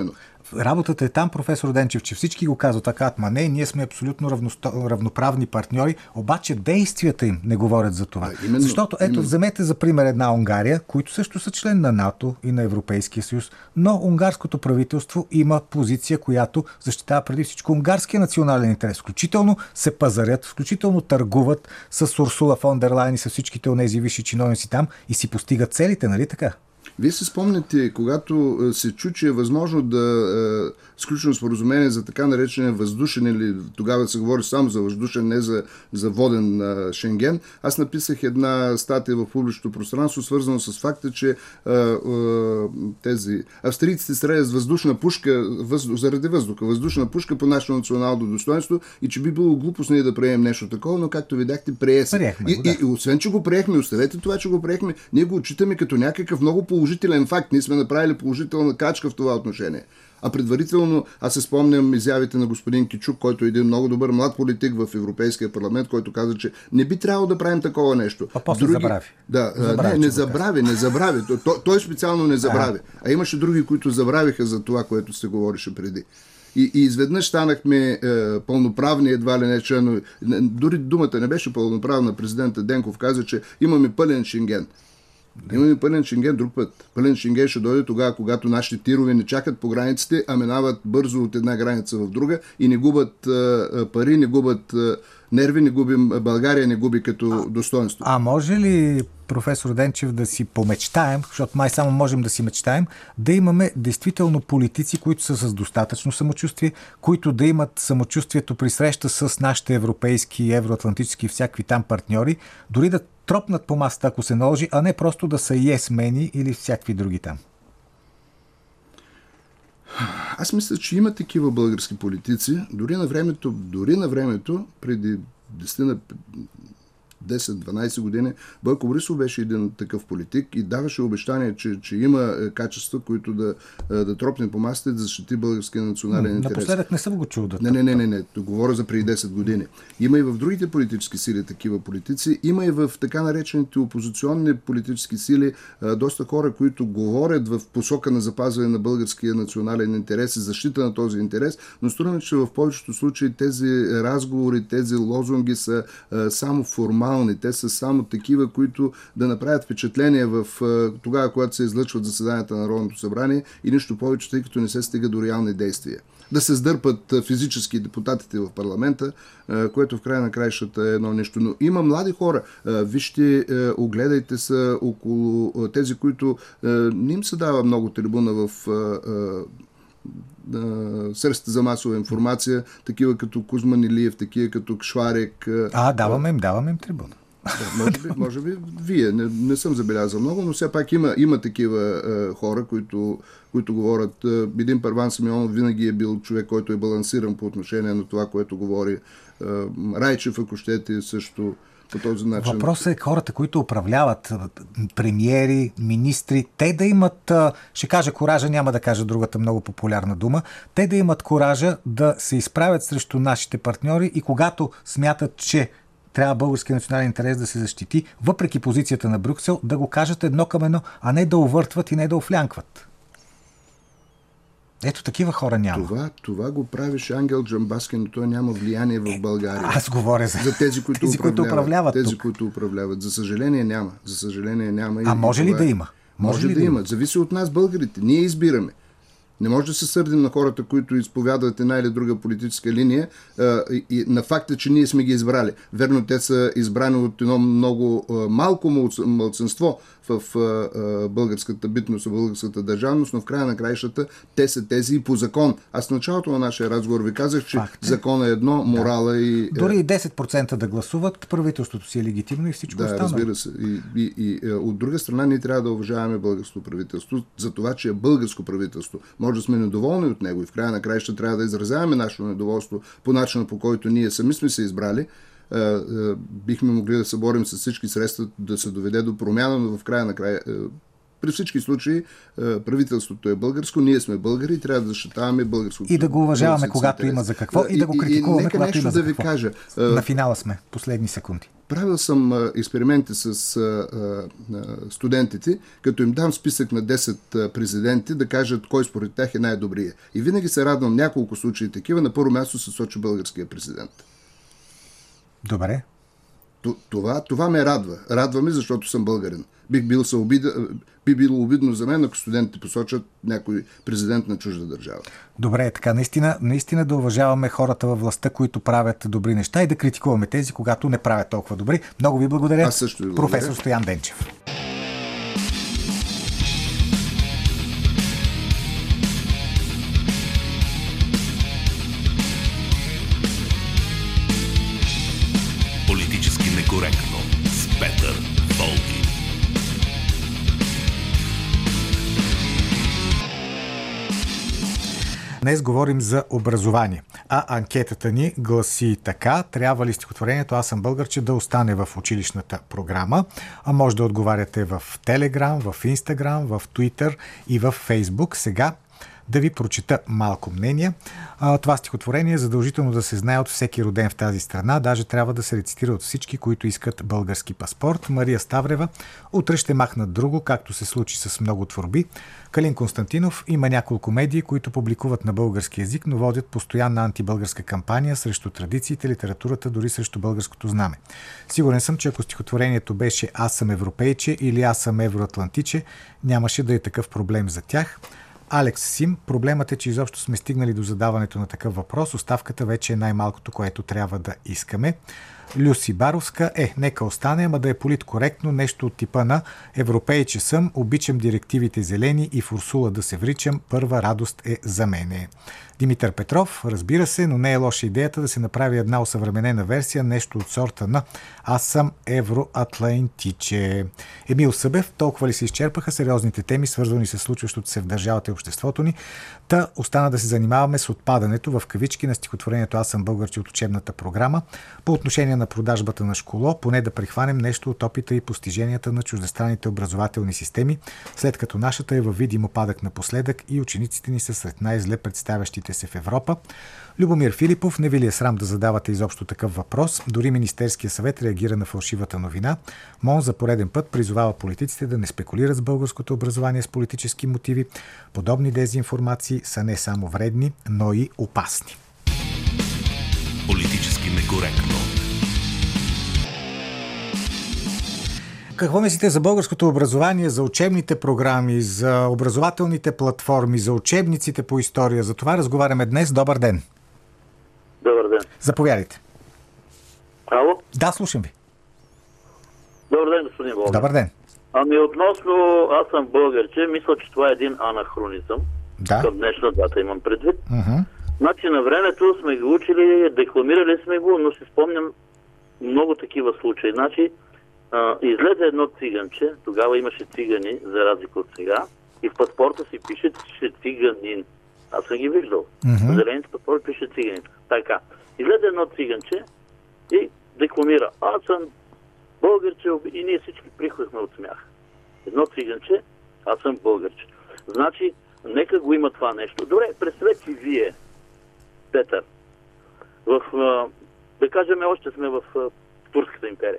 работата е там, професор Денчев, че всички го казват така, ма не, ние сме абсолютно равносто... равноправни партньори, обаче действията им не говорят за това. Да, именно, Защото, ето, именно. вземете за пример една Унгария, които също са член на НАТО и на Европейския съюз, но унгарското правителство има позиция, която защитава преди всичко унгарския национален интерес. Включително се пазарят, включително търгуват с Урсула фон дер Лайен и с всичките онези висши чиновници там и си постигат целите, нали така? Вие се спомняте, когато се чу, че е възможно да е, сключено споразумение за така наречения въздушен, или тогава се говори само за въздушен, не за, за воден е, Шенген, аз написах една статия в публичното пространство, свързано с факта, че е, е, тези австрийците стрелят с въздушна пушка, въздух, заради въздуха, въздушна пушка по наше национално достоинство и че би било глупост ние да приемем нещо такова, но както видяхте, прие се. Приехме И, го, да. и, и освен, че го приехме, оставете това, че го приехме, ние го отчитаме като някакъв много положителен факт. Ние сме направили положителна качка в това отношение. А предварително, аз се спомням изявите на господин Кичук, който е един много добър млад политик в Европейския парламент, който каза, че не би трябвало да правим такова нещо. А после забрави. Да, забрави, не, не забрави, не забрави. Той, той специално не забрави. А имаше други, които забравиха за това, което се говореше преди. И, и изведнъж станахме е, пълноправни, едва ли не членове. Дори думата не беше пълноправна. Президента Денков каза, че имаме пълен Шенген. Имаме пълен Шенген друг път. Пълен Шенген ще дойде тогава, когато нашите тирове не чакат по границите, а минават бързо от една граница в друга и не губят а, пари, не губят а, нерви, не губим, България не губи като а, достоинство. А може ли, професор Денчев, да си помечтаем, защото май само можем да си мечтаем, да имаме действително политици, които са с достатъчно самочувствие, които да имат самочувствието при среща с нашите европейски, евроатлантически и всякакви там партньори, дори да тропнат по масата, ако се наложи, а не просто да са yes-мени или всякакви други там? Аз мисля, че има такива български политици. Дори на времето, дори на времето преди десет-дванайсет години, Бойко Борисов беше един такъв политик и даваше обещание, че, че има качества, които да, да тропне по масата и да защити българския национален интерес. Напоследък не съм го чул да Не, не, не, не, не. Говоря за преди десет години. Има и в другите политически сили такива политици. Има и в така наречените опозиционни политически сили доста хора, които говорят в посока на запазване на българския национален интерес и защита на този интерес, но струва, че в повечето случаи тези разговори, тези лозунги са само формални. Те са само такива, които да направят впечатление в тогава, когато се излъчват заседанията на Народното събрание и нищо повече, тъй като не се стига до реални действия. Да се сдърпат физически депутатите в парламента, което в края на краищата е едно нещо. Но има млади хора. Вижте, огледайте се около тези, които не им се дава много трибуна в средствата за масова информация, такива като Кузман Илиев, такива като Кшварек. А, даваме им, даваме им трибуна. Да, може би, може би вие. Не, не съм забелязал много, но все пак има, има такива е, хора, които, които говорят. Един Първан Симеонов винаги е бил човек, който е балансиран по отношение на това, което говори. Е, Райчев, ако щете, също по този начин. Въпросът е хората, които управляват, премиери, министри, те да имат, ще кажа коража, няма да кажа другата много популярна дума, те да имат коража да се изправят срещу нашите партньори и когато смятат, че трябва българския национален интерес да се защити, въпреки позицията на Брюксел, да го кажат едно към едно, а не да увъртват и не да офлянкват. Ето такива хора няма. Това, това го правиш Ангел Джамбаски, но той няма влияние в България. Аз говоря за, за тези, които тези, управляват. които управляват тези, тук. които управляват. За съжаление няма. За съжаление няма. А и, може и ли това да е... има? Може, може ли да има. има. Зависи от нас, българите. Ние избираме. Не може да се сърдим на хората, които изповядват една или друга политическа линия а, и на факта, че ние сме ги избрали. Верно, те са избрани от едно много а, малко малцинство в а, а, българската битност, в българската държавност, но в края на краищата те са тези и по закон. Аз в началото на нашия разговор ви казах, че Факт. закон е едно, морала да. и... Дори и десет процента да гласуват, правителството си е легитимно и всичко да, останало. Да, разбира се. И, и, и, и от друга страна ние трябва да уважаваме българското правителство за това, че е българско правителство. Може да сме недоволни от него и в края на краища трябва да изразяваме нашето недоволство по начина, по който ние сами сме се избрали. Бихме могли да се борим с всички средства да се доведе до промяна, но в края на края При всички случаи правителството е българско, ние сме българи и трябва да защитаваме българското. И да го уважаваме, когато интерес. Има за какво, и, и да го критикуваме, и, и когато има да за ви какво. Кажа, На финала сме, последни секунди. Правил съм а, експерименти с а, а, студентите, като им дам списък на десет президенти да кажат кой според тях е най-добрия. И винаги се радвам няколко случаи такива. На първо място се сочи българския президент. Добре. Това, това ме радва. Радва ми, защото съм българин. Бих бил се обида, би било обидно за мен, ако студентите посочат някой президент на чужда държава. Добре, така. Наистина, наистина да уважаваме хората във властта, които правят добри неща и да критикуваме тези, когато не правят толкова добри. Много ви благодаря. Аз също ви благодаря. Професор Стоян Денчев. Политически некоректно с Петър Волгин. Днес говорим за образование, а анкетата ни гласи така: трябва ли стихотворението "Аз съм българче" да остане в училищната програма? А може да отговаряте в Телеграм, в Инстаграм, в Твитър и в Фейсбук. Сега да ви прочета малко мнения. А, това стихотворение е задължително да се знае от всеки роден в тази страна. Даже трябва да се рецитира от всички, които искат български паспорт. Мария Ставрева: утре ще махнат друго, както се случи с много творби. Калин Константинов: има няколко медии, които публикуват на български език, но водят постоянна антибългарска кампания срещу традициите, литературата, дори срещу българското знаме. Сигурен съм, че ако стихотворението беше "Аз съм европейче" или "Аз съм евроатлантиче", нямаше да е такъв проблем за тях. Алекс Сим: проблемът е, че изобщо сме стигнали до задаването на такъв въпрос. Оставката вече е най-малкото, което трябва да искаме. Люси Баровска: е, нека остане, ама да е политкоректно, нещо от типа на "европейче съм, обичам директивите зелени и в Урсула да се вричам, първа радост е за мене". Димитър Петров: разбира се, но не е лоша идеята да се направи една осъвременена версия, нещо от сорта на "Аз съм евроатлантиче". Емил Събев: толкова ли се изчерпаха сериозните теми, свързвани с случващото се в държавата и обществото ни, та остана да се занимаваме с отпадането в кавички на стихотворението "Аз съм българче" от учебната програма. По отношение на продажбата на школо, поне да прихванем нещо от опита и постиженията на чуждестранните образователни системи, след като нашата е във видим опадък напоследък и учениците ни са сред най-зле представящите се в Европа. Любомир Филипов: не ви ли е срам да задавате изобщо такъв въпрос? Дори Министерския съвет реагира на фалшивата новина. МОН за пореден път призовава политиците да не спекулират с българското образование с политически мотиви. Подобни дезинформации са не само вредни, но и опасни. Политически некоректно. Какво мислите за българското образование, за учебните програми, за образователните платформи, за учебниците по история? За това разговаряме днес. Добър ден. Добър ден. Заповядайте. Ало? Да, слушам ви. Добър ден, господин Волгин. Добър ден. Ами относно "Аз съм българче", мисля, че това е един анахронизъм. Да. Към днешна дата имам предвид. Uh-huh. Значи на времето сме го учили, декламирали сме го, но си спомням много такива случаи. Значи а, излезе едно циганче, тогава имаше цигани, за разлика от сега, и в паспорта си пише, че циганин. Аз съм ги виждал. Uh-huh. В зелените паспорт пише циганин. Така. Излезе едно циганче и декламира: "Аз съм българче", и ние всички прихвахме от смях. Едно циганче, "Аз съм българче". Значи, нека го има това нещо. Добре, представете си вие, Петър, в, да кажем, още сме в Турската империя.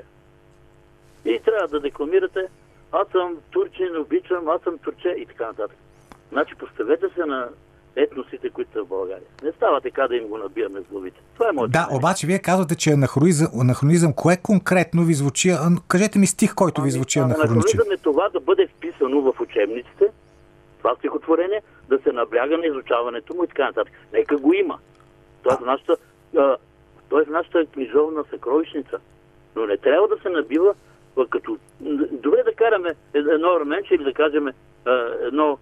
И трябва да декламирате: "Аз съм турчин, обичам, аз съм турче", и така нататък. Значи, поставете се на етносите, които са в България. Не става така да им го набиваме в главите. Това е моето. Да, мнение. Обаче вие казвате, че анахронизъм, анахронизъм. Кое конкретно ви звучи? Кажете ми стих, който ви звучи анахроничен. Анахронизъм е това да бъде вписано в учебниците, това стихотворение, да се набляга на изучаването му и така нататък. Нека го има. Това е в нашата, той е в нашата книжовна съкровищница. Но не трябва да се набива като... Добре да караме едно арменче или да кажем едно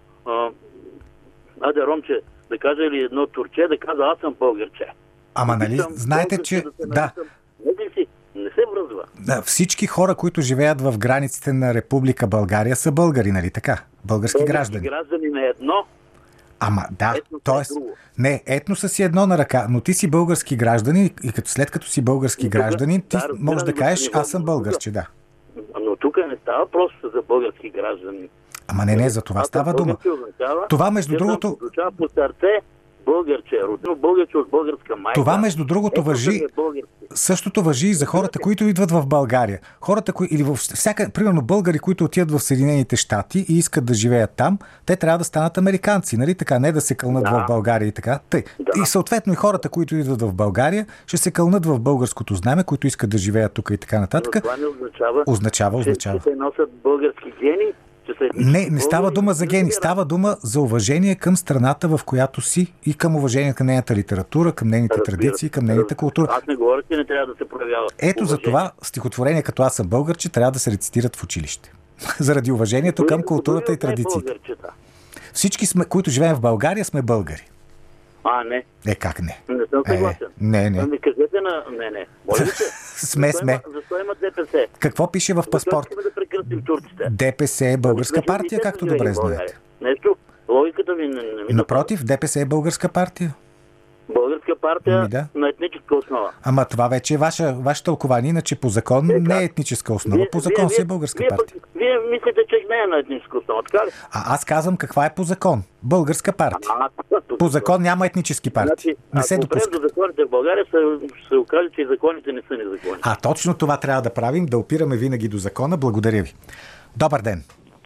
аде ромче, да каже, или едно турче, да казва: "Аз съм българче". Ама нали знаете, че... Да, да. Не, си, не се връзва. Да, всички хора, които живеят в границите на Република България, са българи, нали така? Български, български граждани. граждани на едно. Ама да, т.е. Е не, етноса си едно на ръка, но ти си български гражданин и като, след като си български гражданин, ти да, можеш да кажеш: "Аз съм българче", да. Но тук не става просто за български граждани. Ама не, не, за това става дума. Това, между другото... По сърце българче, родено българче от българска майка. Това, между другото, въжи... Същото въжи и за хората, които идват в България. Хората, кои... или във всяка... Примерно българи, които отидат в Съединените щати и искат да живеят там, те трябва да станат американци, нали така? Не да се кълнат да. в България и така. Тъй. Да. И съответно и хората, които идват в България, ще се кълнат в българското знаме, които искат да живеят тук и така нататък. Но това не означава, означава, означава. че, че се носят български гени. Не, не става дума за гени, става дума за уважение към страната, в която си и към уважение към нейната литература, към нейните Разбира. традиции, към нейната култура. Аз не говоря, че не трябва да се проявява. Ето уважение. За това стихотворение като Аз съм българче трябва да се рецитират в училище. Заради уважението Кой, към културата и традициите. Всички, сме, които живеем в България, сме българи. А, не. Е, как не? Не съм съгласен. Е, не, не. Ами кажете на... Не, не. Може ли се? Сме, защо сме. Има, защо има ДПС? Какво пише в паспорт? Защо искаме да прекратим турците? ДПС е българска ами, партия, както добре знаете. Нещо, логиката ви не, не ми... Напротив, ДПС е българска партия. Българска партия Ми, да. на етническа основа. Ама това вече е ваше, ваше тълкование, иначе по закон е, не е етническа основа. Вие, по закон вие, си е българска вие, партия. Вие, вие мислите, че не е на етническа основа, така ли? А аз казвам каква е по закон. Българска партия. А, а, по закон няма етнически партии. Значи, не се допуска. Ако до законите в България се, се окаже, че и законите не са незаконни. А точно това трябва да правим, да опираме винаги до закона. Благодаря ви. Добър ден.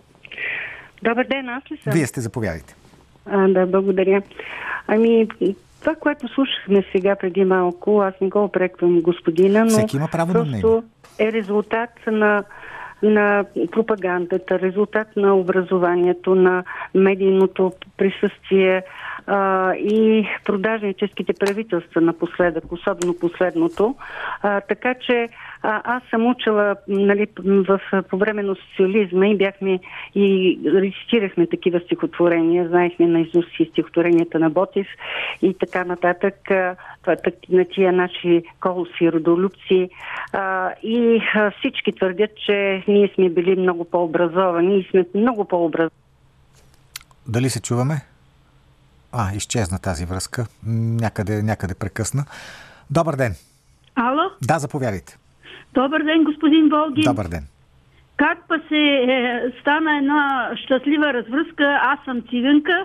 Добър ден, аз ли съм? Вие сте, заповядайте. А, да, благодаря. Ами... Това, което слушахме сега преди малко, аз не го опреквам господина, но всеки има право на мнение. Е резултат на, на пропагандата, резултат на образованието, на медийното присъствие а, и продажническите правителства напоследък, особено последното. А, така че а, аз съм учила, нали, в, в, по време на социализма и бяхме и рецитирахме такива стихотворения, знаехме наизуст и стихотворенията на Ботев и така нататък, това, на тия наши колоси, родолюбци. А, и а, всички твърдят, че ние сме били много по-образовани и сме много по-образовани. Дали се чуваме? А, изчезна тази връзка. Някъде, някъде прекъсна. Добър ден. Ало? Да, заповядайте. Добър ден, господин Волгин. Добър ден. Как па се е, стана една щастлива развръзка, аз съм циганка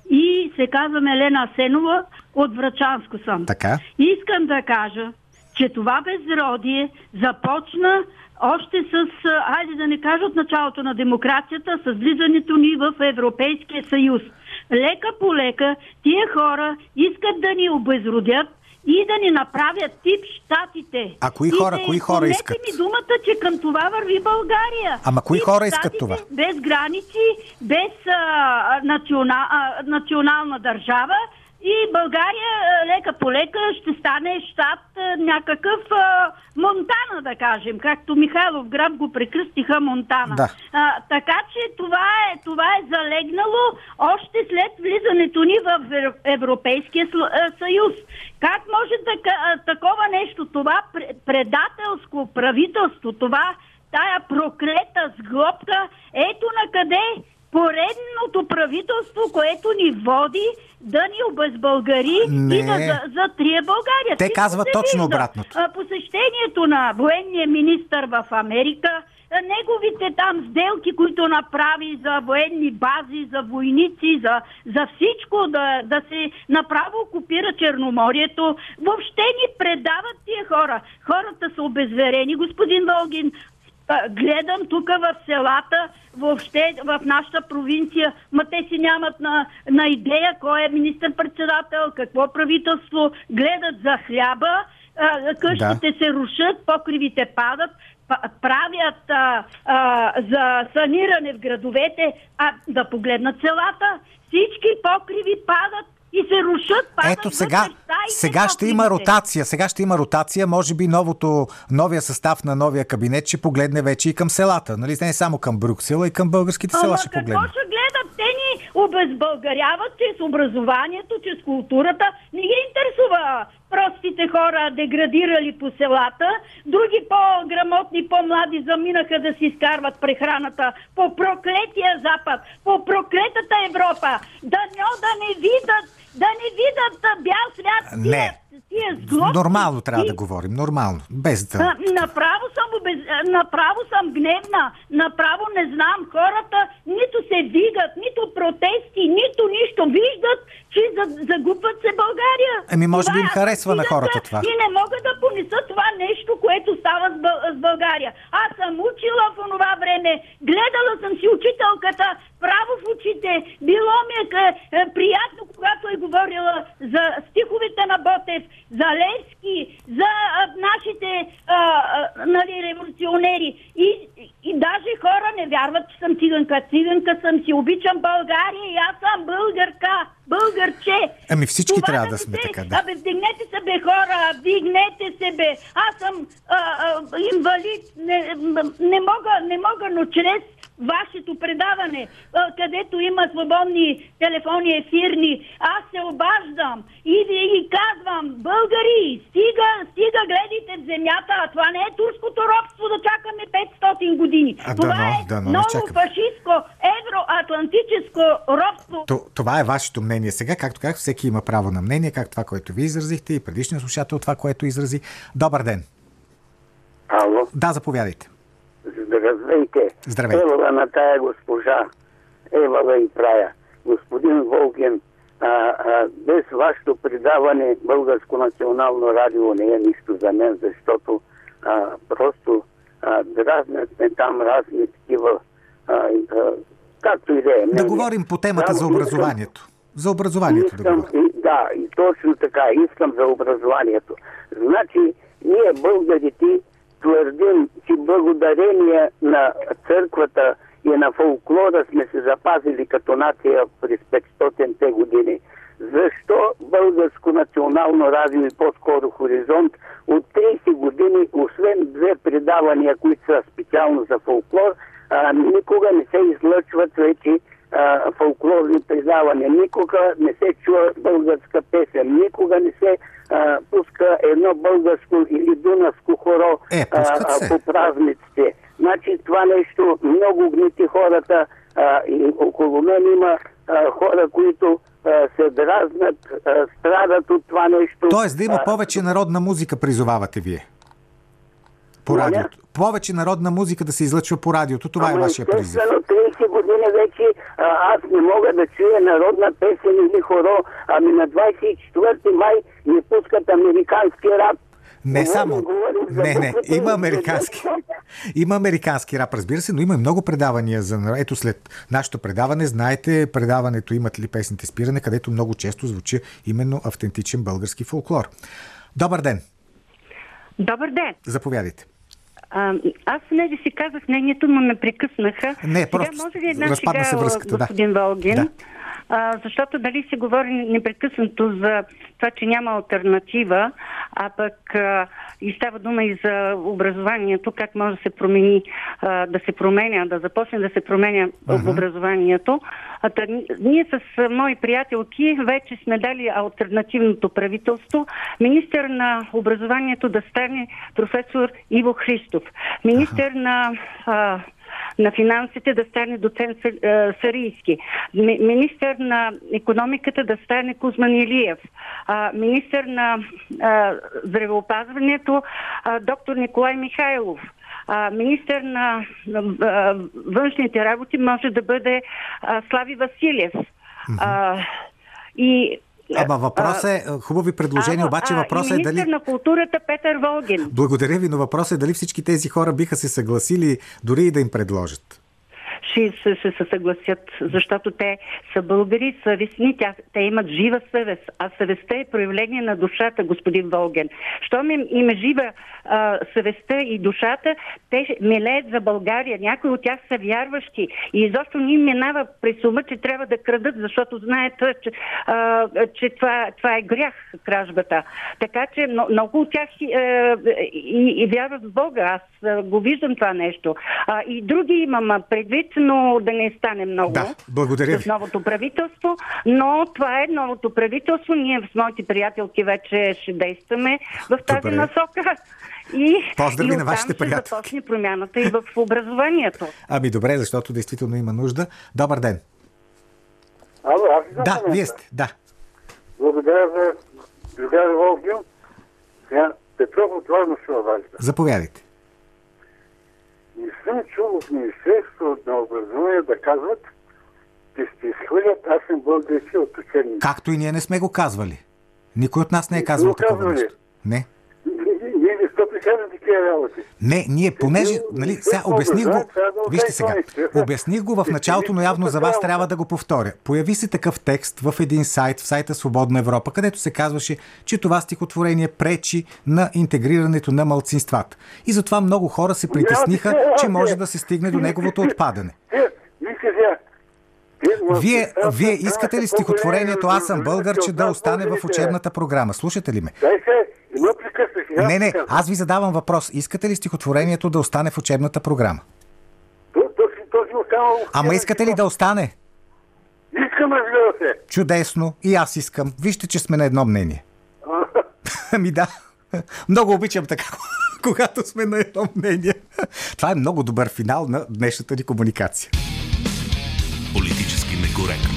и се казвам Елена Асенова, от Врачанско съм. Така. Искам да кажа, че това безродие започна още с, айде да не кажа от началото на демокрацията, с влизането ни в Европейския съюз. Лека по лека тия хора искат да ни обезродят и да ни направят тип щатите. А кои хора, да, кои хора искат? ми думата, че към това върви България. Ама кои тип хора искат щатите, това? Без граници, без а, национал, а, национална държава. И България лека по лека ще стане щат някакъв а, Монтана, да кажем, както Михайлов град го прекръстиха Монтана. Да. А, така че това е, това е залегнало още след влизането ни в Европейския съюз. Как може да, такова нещо, това предателско правителство, това тая проклета сглобка, ето на къде поредното правителство, което ни води да ни обезбългари не. и да затрие България. Те казват точно вижда. Обратното. Посещението на военния министър в Америка, неговите там сделки, които направи за военни бази, за войници, за, за всичко, да, да се направо окупира Черноморието, въобще ни предават тия хора. Хората са обезверени, господин Волгин. Гледам тук в селата, въобще в нашата провинция, ма те си нямат на, на идея кой е министър-председател, какво правителство, гледат за хляба, а, къщите да. се рушат, покривите падат, правят а, а, за саниране в градовете, а да погледнат селата, всички покриви падат и се рушат. Ето сега, сега ще има ротация. Сега ще има ротация. Може би новото, новия състав на новия кабинет ще погледне вече и към селата. Нали? Не само към Брюксел, и към българските села. Ама ще погледне. Какво ще гледат? Те ни обезбългаряват чрез образованието, чрез културата. Не ги интересува простите хора, деградирали по селата. Други по-грамотни, по-млади заминаха да си изкарват прехраната по проклетия Запад, по проклетата Европа. Да, да не видят да не видят а, бял свят. Не. Тия злобни. Нормално трябва И- да говорим. Нормално. Без да... А, Направо съм, обез... а, направо съм гневна. Направо не знам. Хората нито се вигат, нито протести, нито нищо. Виждат, че за- загубват се България. Ами, може би им Това е харесва на циганка хората това. И не мога да понеса това нещо, което става с, Бъл... с България. Аз съм учила в онова време. Гледала съм си учителката право в очите. Било ми е, е приятно, когато е говорила за стиховете на Ботев, за Левски, за а, нашите а, а, нали, революционери. И, и даже хора не вярват, че съм циганка. Циганка съм си, обичам България и аз съм българка, българче. Ами всички Това трябва да да не сме се- така, да. Абе, вдигнете се, бе, хора, вдигнете се, бе. Аз съм а, а, инвалид, не, м- не, мога, не мога, но чрез вашето предаване, а, където има свободни телефони ефирни, аз се обаждам и ви и казвам, българи, стига, стига, гледайте в земята, а това не е турското робство да чакаме петстотин години. А, това дано, е дано не ново чакаме. фашистско, евроатлантическо робство. То- Това е вашето мнение сега. Както казах, всеки има право на мнение, как това, което ви изразихте и предишният слушател това, което изрази. Добър ден. Ало, Да, заповядайте. здравейте. Здравейте. Евала на тая госпожа. Евала и Прая. Господин Волгин, а, а, без вашето предаване Българско национално радио не е нищо за мен, защото а, просто а, дразнят ме там разни такива, а, а, както и да е. Да Не, говорим по темата Само за искам- образованието. За образованието да Искам, говорим. и, да, и точно така, искам за образованието. Значи, ние българите твърдим, че благодарение на църквата и на фолклора сме се запазили като нация през петстотинте години. Защо Българско национално радио и по-скоро Хоризонт от трийсет години, освен две предавания, които са специално за фолклор, а, никога не се излъчват вече а, фолклорни предавания. Никога не се чува българска песен. Никога не се а, пуска едно българско или дунавско хоро Е, пускат се. по празниците. Значи това нещо много гнети хората а, и около мен има а, хора, които а, се дразнат, а, страдат от това нещо. Тоест да има А, повече народна музика, призовавате вие. По Моля? радиото. Повече народна музика да се излъчва по радиото. Това е Ама вашия призив. естествено, трийсет години вече а, аз не мога да чуя народна песен или хоро. Ами на двадесет и четвърти май ни пускат американски рап. Не Говорим, само. говорим за Не, не. буквите Има и- американски. Има американски рап, разбира се, но има и много предавания за... Ето след нашето предаване, знаете, предаването Имат ли песните спиране, където много често звучи именно автентичен български фолклор. Добър ден. Добър ден. Заповядайте. А, аз понеже си казах мнението, но ме прекъснаха. Не, просто Сега може ли една разпадна сега, се връзката, да. господин Волгин? Да. А, защото дали се говори непрекъснато за това, че няма алтернатива, а пък а, и става дума и за образованието, как може да се промени, а, да се променя, да започне да се променя uh-huh. образованието. А, та, ние с а, мои приятелки вече сме дали алтернативното правителство. Министър на образованието да стане професор Иво Христов. Министър uh-huh. на... А, на финансите да стане доцент Сарийски, министър на икономиката да стане Кузман Илиев, министър на здравеопазването доктор Николай Михайлов, министър на външните работи може да бъде Слави Василев. Mm-hmm. И Ама въпрос е, хубави предложения, а, обаче а, въпросът е дали... министър на културата Петър Волгин. Благодаря ви, но въпросът е дали всички тези хора биха се съгласили дори и да им предложат. Ще се, се, се съгласят, защото те са българи, съвестни, тя, те имат жива съвест, а съвестта е проявление на душата, господин Волген. Щом им, им е жива а, съвестта и душата, те милеят за България. Някои от тях са вярващи и изобщо ни минава през ума, че трябва да крадат, защото знаят, че, а, че това, това е грях, кражбата. Така че много от тях и, и, и вярват в Бога. Аз а, го виждам това нещо. А, и други имам предвид, но да не стане много да, благодаря с новото правителство. Но това е новото правителство. Ние с моите приятелки вече ще действаме в тази Добре. насока. И, Поздрави и на вашите ще приятелки. започне промяната и в образованието. Ами добре, защото действително има нужда. Добър ден. Ало, аз ли съм Да, в момента? вие сте, да. Благодаря за другар Волгио. Сега Петров от Варнашова валита. Заповядайте. Не съм чул в Министерството на образование да казват, че ще изхвърлят аз съм български от учебници. Както и ние не сме го казвали. Никой от нас не е казвал такова нещо. Не. Ние не сте приказали такива работи. Не, ние понеже, нали, сега обясних го, вижте сега, обясних го в началото, но явно за вас трябва да го повторя. Появи се такъв текст в един сайт, в сайта Свободна Европа, където се казваше, че това стихотворение пречи на интегрирането на малцинствата. И затова много хора се притесниха, че може да се стигне до неговото отпадане. Вие, вие искате ли стихотворението "Аз съм българче" да остане в учебната програма? Слушате ли ме? Не, не, аз ви задавам въпрос. Искате ли стихотворението да остане в учебната програма? Ама искате ли да остане? Искам, разбира се. Чудесно. И аз искам. Вижте, че сме на едно мнение. Ами да. Много обичам така, когато сме на едно мнение. Това е много добър финал на днешната ни комуникация. Политически некоректно.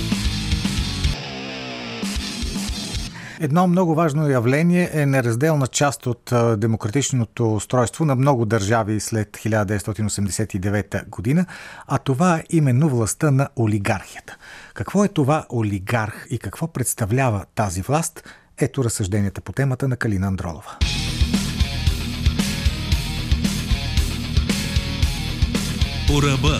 Едно много важно явление е неразделна част от демократичното устройство на много държави след хиляда деветстотин осемдесет и девета година, а това е именно властта на олигархията. Какво е това олигарх и какво представлява тази власт? Ето разсъжденията по темата на Калина Андролова. По ръба.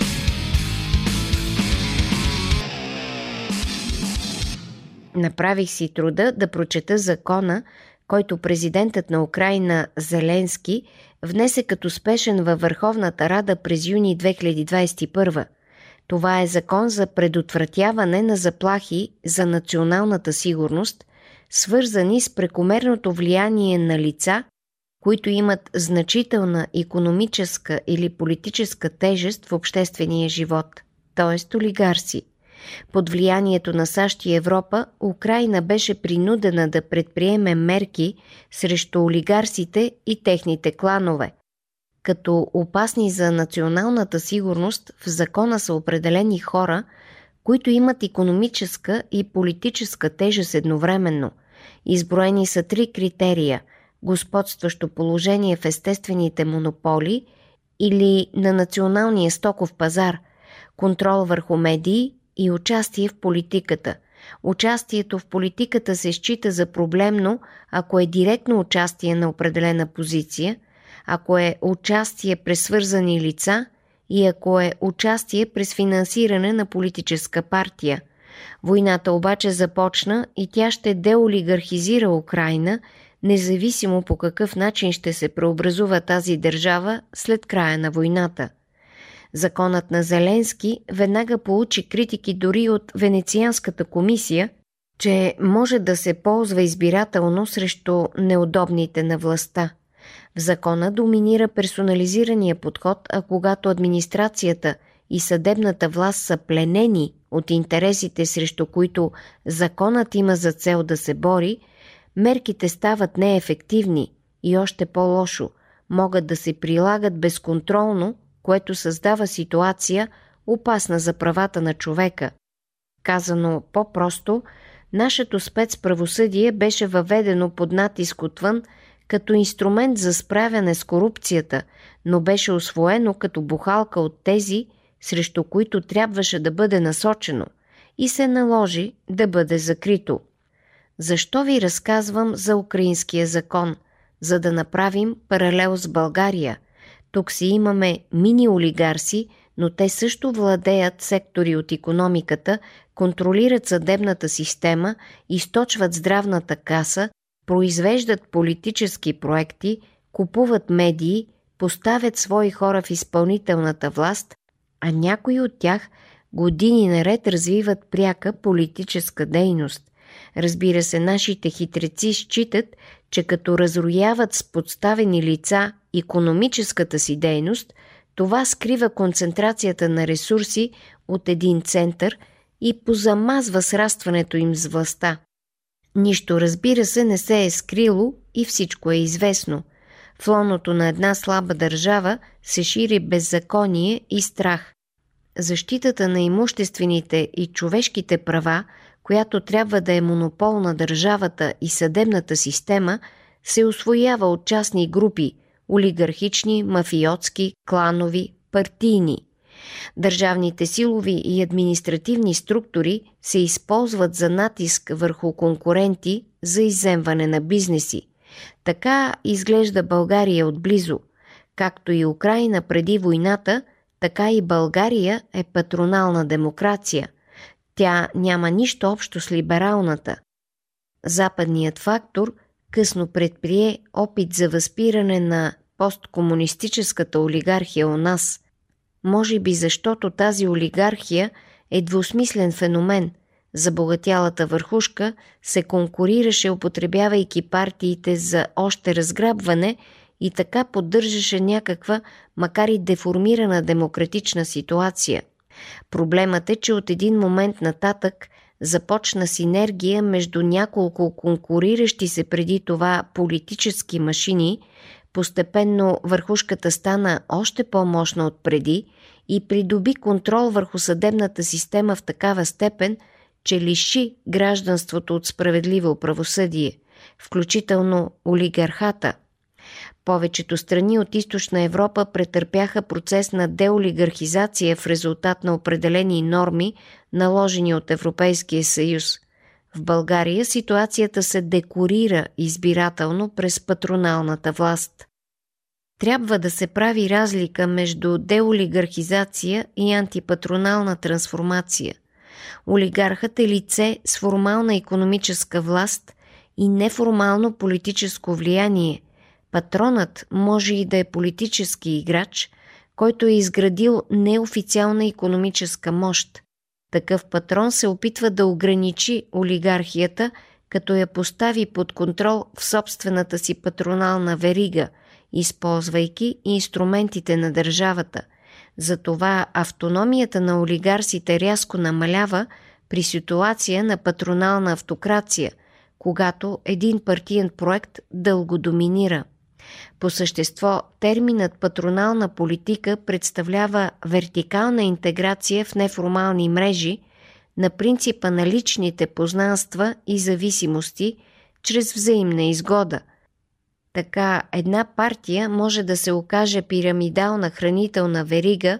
Направих си труда да прочета закона, който президентът на Украйна Зеленски внесе като спешен във Върховната Рада през юни две хиляди двадесет и първа. Това е закон за предотвратяване на заплахи за националната сигурност, свързани с прекомерното влияние на лица, които имат значителна икономическа или политическа тежест в обществения живот, т.е. олигарси. Под влиянието на САЩ и Европа, Украйна беше принудена да предприеме мерки срещу олигарсите и техните кланове. Като опасни за националната сигурност, в закона са определени хора, които имат икономическа и политическа тежест едновременно. Изброени са три критерия – господстващо положение в естествените монополи или на националния стоков пазар, контрол върху медии и участие в политиката. Участието в политиката се счита за проблемно, ако е директно участие на определена позиция, ако е участие през свързани лица и ако е участие през финансиране на политическа партия. Войната обаче започна и тя ще деолигархизира Украйна, независимо по какъв начин ще се преобразува тази държава след края на войната. Законът на Зеленски веднага получи критики дори от Венецианската комисия, че може да се ползва избирателно срещу неудобните на властта. В закона доминира персонализирания подход, а когато администрацията и съдебната власт са пленени от интересите, срещу които законът има за цел да се бори, мерките стават неефективни и още по-лошо, могат да се прилагат безконтролно, което създава ситуация опасна за правата на човека. Казано по-просто, нашето спецправосъдие беше въведено под натиск отвън като инструмент за справяне с корупцията, но беше усвоено като бухалка от тези, срещу които трябваше да бъде насочено, и се наложи да бъде закрито. Защо ви разказвам за украинския закон? За да направим паралел с България. Тук си имаме мини-олигарси, но те също владеят сектори от икономиката, контролират съдебната система, източват здравната каса, произвеждат политически проекти, купуват медии, поставят свои хора в изпълнителната власт, а някои от тях години наред развиват пряка политическа дейност. Разбира се, нашите хитреци считат, че като разрояват с подставени лица икономическата си дейност, това скрива концентрацията на ресурси от един център и позамазва срастването им с властта. Нищо, разбира се, не се е скрило и всичко е известно. В лоното на една слаба държава се шири беззаконие и страх. Защитата на имуществените и човешките права, която трябва да е монопол на държавата и съдебната система, се усвоява от частни групи – олигархични, мафиотски, кланови, партийни. Държавните силови и административни структури се използват за натиск върху конкуренти за изземване на бизнеси. Така изглежда България отблизо. Както и Украйна преди войната, така и България е патронална демокрация. Тя няма нищо общо с либералната. Западният фактор късно предприе опит за възпиране на посткомунистическата олигархия у нас. Може би защото тази олигархия е двусмислен феномен. Забогатялата върхушка се конкурираше, употребявайки партиите за още разграбване и така поддържаше някаква, макар и деформирана демократична ситуация. Проблемът е, че от един момент нататък започна синергия между няколко конкуриращи се преди това политически машини, постепенно върхушката стана още по-мощна от преди и придоби контрол върху съдебната система в такава степен, че лиши гражданството от справедливо правосъдие, включително олигархата. Повечето страни от Източна Европа претърпяха процес на деолигархизация в резултат на определени норми, наложени от Европейския съюз. В България ситуацията се декорира избирателно през патроналната власт. Трябва да се прави разлика между деолигархизация и антипатронална трансформация. Олигархът е лице с формална икономическа власт и неформално политическо влияние. Патронът може и да е политически играч, който е изградил неофициална икономическа мощ. Такъв патрон се опитва да ограничи олигархията, като я постави под контрол в собствената си патронална верига, използвайки инструментите на държавата. Затова автономията на олигарсите рязко намалява при ситуация на патронална автокрация, когато един партиен проект дълго доминира. По същество, терминът патронална политика представлява вертикална интеграция в неформални мрежи на принципа на личните познанства и зависимости чрез взаимна изгода. Така една партия може да се окаже пирамидална хранителна верига,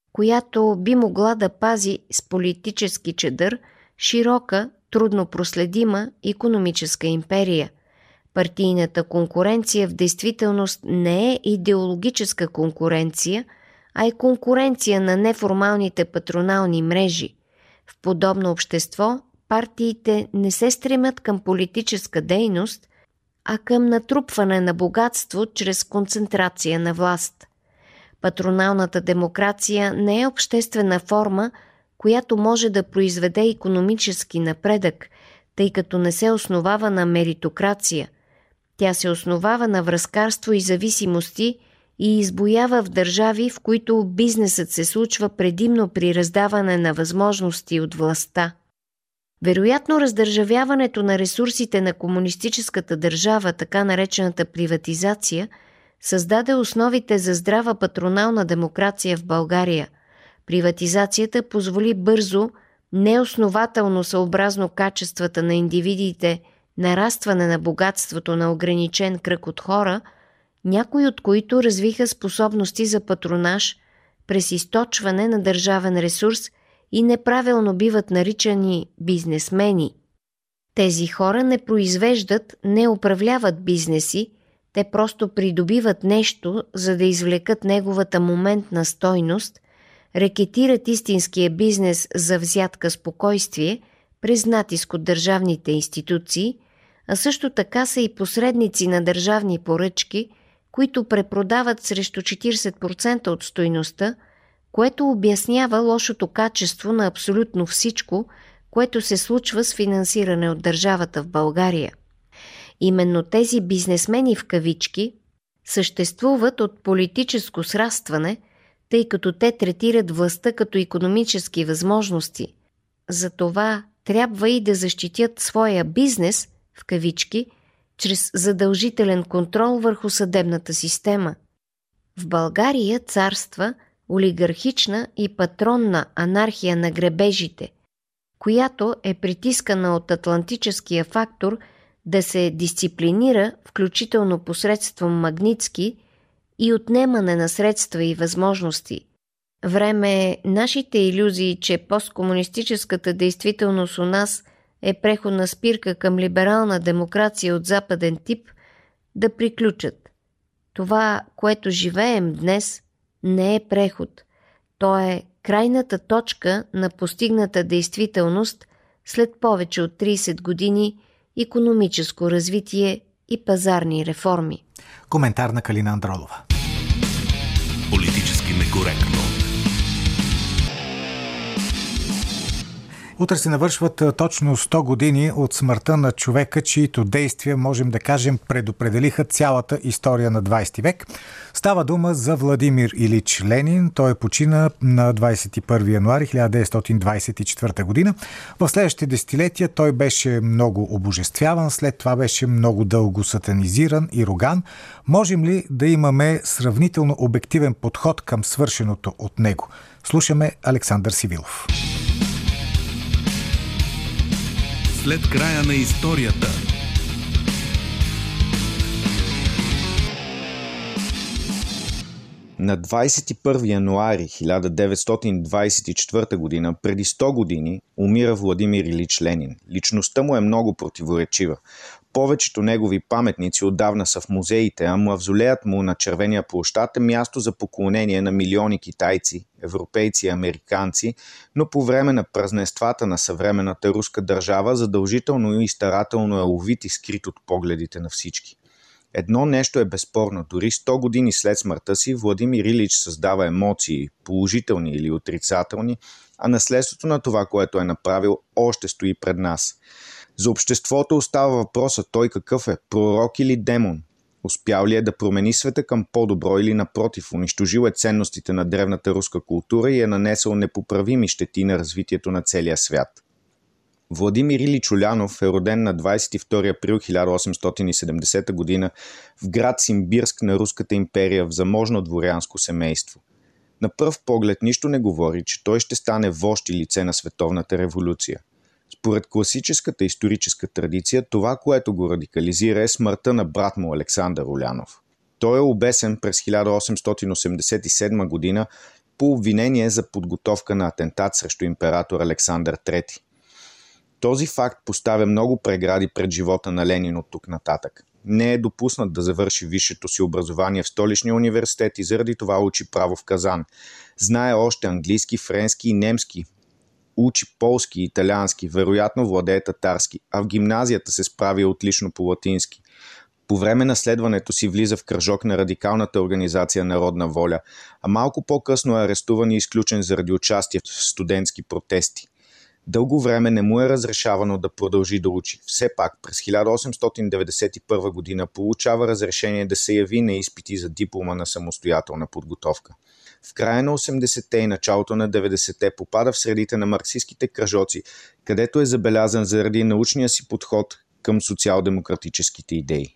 която би могла да пази с политически чадър широка, трудно проследима икономическа империя. Партийната конкуренция в действителност не е идеологическа конкуренция, а е конкуренция на неформалните патронални мрежи. В подобно общество партиите не се стремят към политическа дейност, а към натрупване на богатство чрез концентрация на власт. Патроналната демокрация не е обществена форма, която може да произведе икономически напредък, тъй като не се основава на меритокрация. Тя се основава на връзкарство и зависимости и избуява в държави, в които бизнесът се случва предимно при раздаване на възможности от властта. Вероятно, раздържавяването на ресурсите на комунистическата държава, така наречената приватизация, създаде основите за здрава патронална демокрация в България. Приватизацията позволи бързо, неоснователно съобразно качествата на индивидите, нарастване на богатството на ограничен кръг от хора, някои от които развиха способности за патронаж през източване на държавен ресурс и неправилно биват наричани бизнесмени. Тези хора не произвеждат, не управляват бизнеси, те просто придобиват нещо, за да извлекат неговата моментна стойност, рекетират истинския бизнес за взятка спокойствие през натиск от държавните институции, а също така са и посредници на държавни поръчки, които препродават срещу четиридесет процента от стойността, което обяснява лошото качество на абсолютно всичко, което се случва с финансиране от държавата в България. Именно тези бизнесмени в кавички съществуват от политическо срастване, тъй като те третират властта като икономически възможности. Затова трябва и да защитят своя бизнес в кавички чрез задължителен контрол върху съдебната система. В България царства олигархична и патронна анархия на грабежите. която е притискана от атлантическия фактор да се дисциплинира, включително посредством Магнитски, и отнемане на средства и възможности. Време е нашите илюзии, че посткомунистическата действителност у нас е преходна спирка към либерална демокрация от западен тип, да приключат. Това, което живеем днес, не е преход. То е крайната точка на постигната действителност след повече от трийсет години икономическо развитие и пазарни реформи. Коментар на Калина Андролова. Политически некоректно. Утре се навършват точно сто години от смъртта на човека, чието действия, можем да кажем, предопределиха цялата история на двайсети век. Става дума за Владимир Илич Ленин. Той почина на двайсет и първи януари хиляда деветстотин двайсет и четвърта година. В следващите десетилетия той беше много обожествяван, след това беше много дълго сатанизиран и руган. Можем ли да имаме сравнително обективен подход към свършеното от него? Слушаме Александър Сивилов. След края на историята. На двайсет и първи януари хиляда деветстотин двайсет и четвърта година, преди сто години, умира Владимир Илич Ленин. Личността му е много противоречива. Повечето негови паметници отдавна са в музеите, а мавзолеят му на Червения площад е място за поклонение на милиони китайци, европейци и американци, но по време на празненствата на съвременната руска държава задължително и старателно е ловит и скрит от погледите на всички. Едно нещо е безспорно. Дори сто години след смъртта си Владимир Илич създава емоции, положителни или отрицателни, а наследството на това, което е направил, още стои пред нас. За обществото остава въпроса той какъв е, пророк или демон? Успял ли е да промени света към по-добро или напротив, унищожил е ценностите на древната руска култура и е нанесъл непоправими щети на развитието на целия свят? Владимир Илич Улянов е роден на двайсет и втори април хиляда осемстотин и седемдесета година в град Симбирск на Руската империя в заможно дворянско семейство. На пръв поглед нищо не говори, че той ще стане вожд и лице на световната революция. Според класическата историческа традиция, това, което го радикализира, е смъртта на брат му Александър Улянов. Той е обесен през хиляда осемстотин осемдесет и седма година по обвинение за подготовка на атентат срещу император Александър трети. Този факт поставя много прегради пред живота на Ленин от тук нататък. Не е допуснат да завърши висшето си образование в столичния университет и заради това учи право в Казан. Знае още английски, френски и немски. Учи полски и италиански, вероятно владее татарски, а в гимназията се справи отлично по латински. По време на следването си влиза в кръжок на радикалната организация Народна воля, а малко по-късно е арестуван и изключен заради участие в студентски протести. Дълго време не му е разрешавано да продължи да учи. Все пак през хиляда осемстотин деветдесет и първа година получава разрешение да се яви на изпити за диплома на самостоятелна подготовка. В края на осемдесетте и началото на деветдесетте попада в средите на марксистките кръжоци, където е забелязан заради научния си подход към социал-демократическите идеи.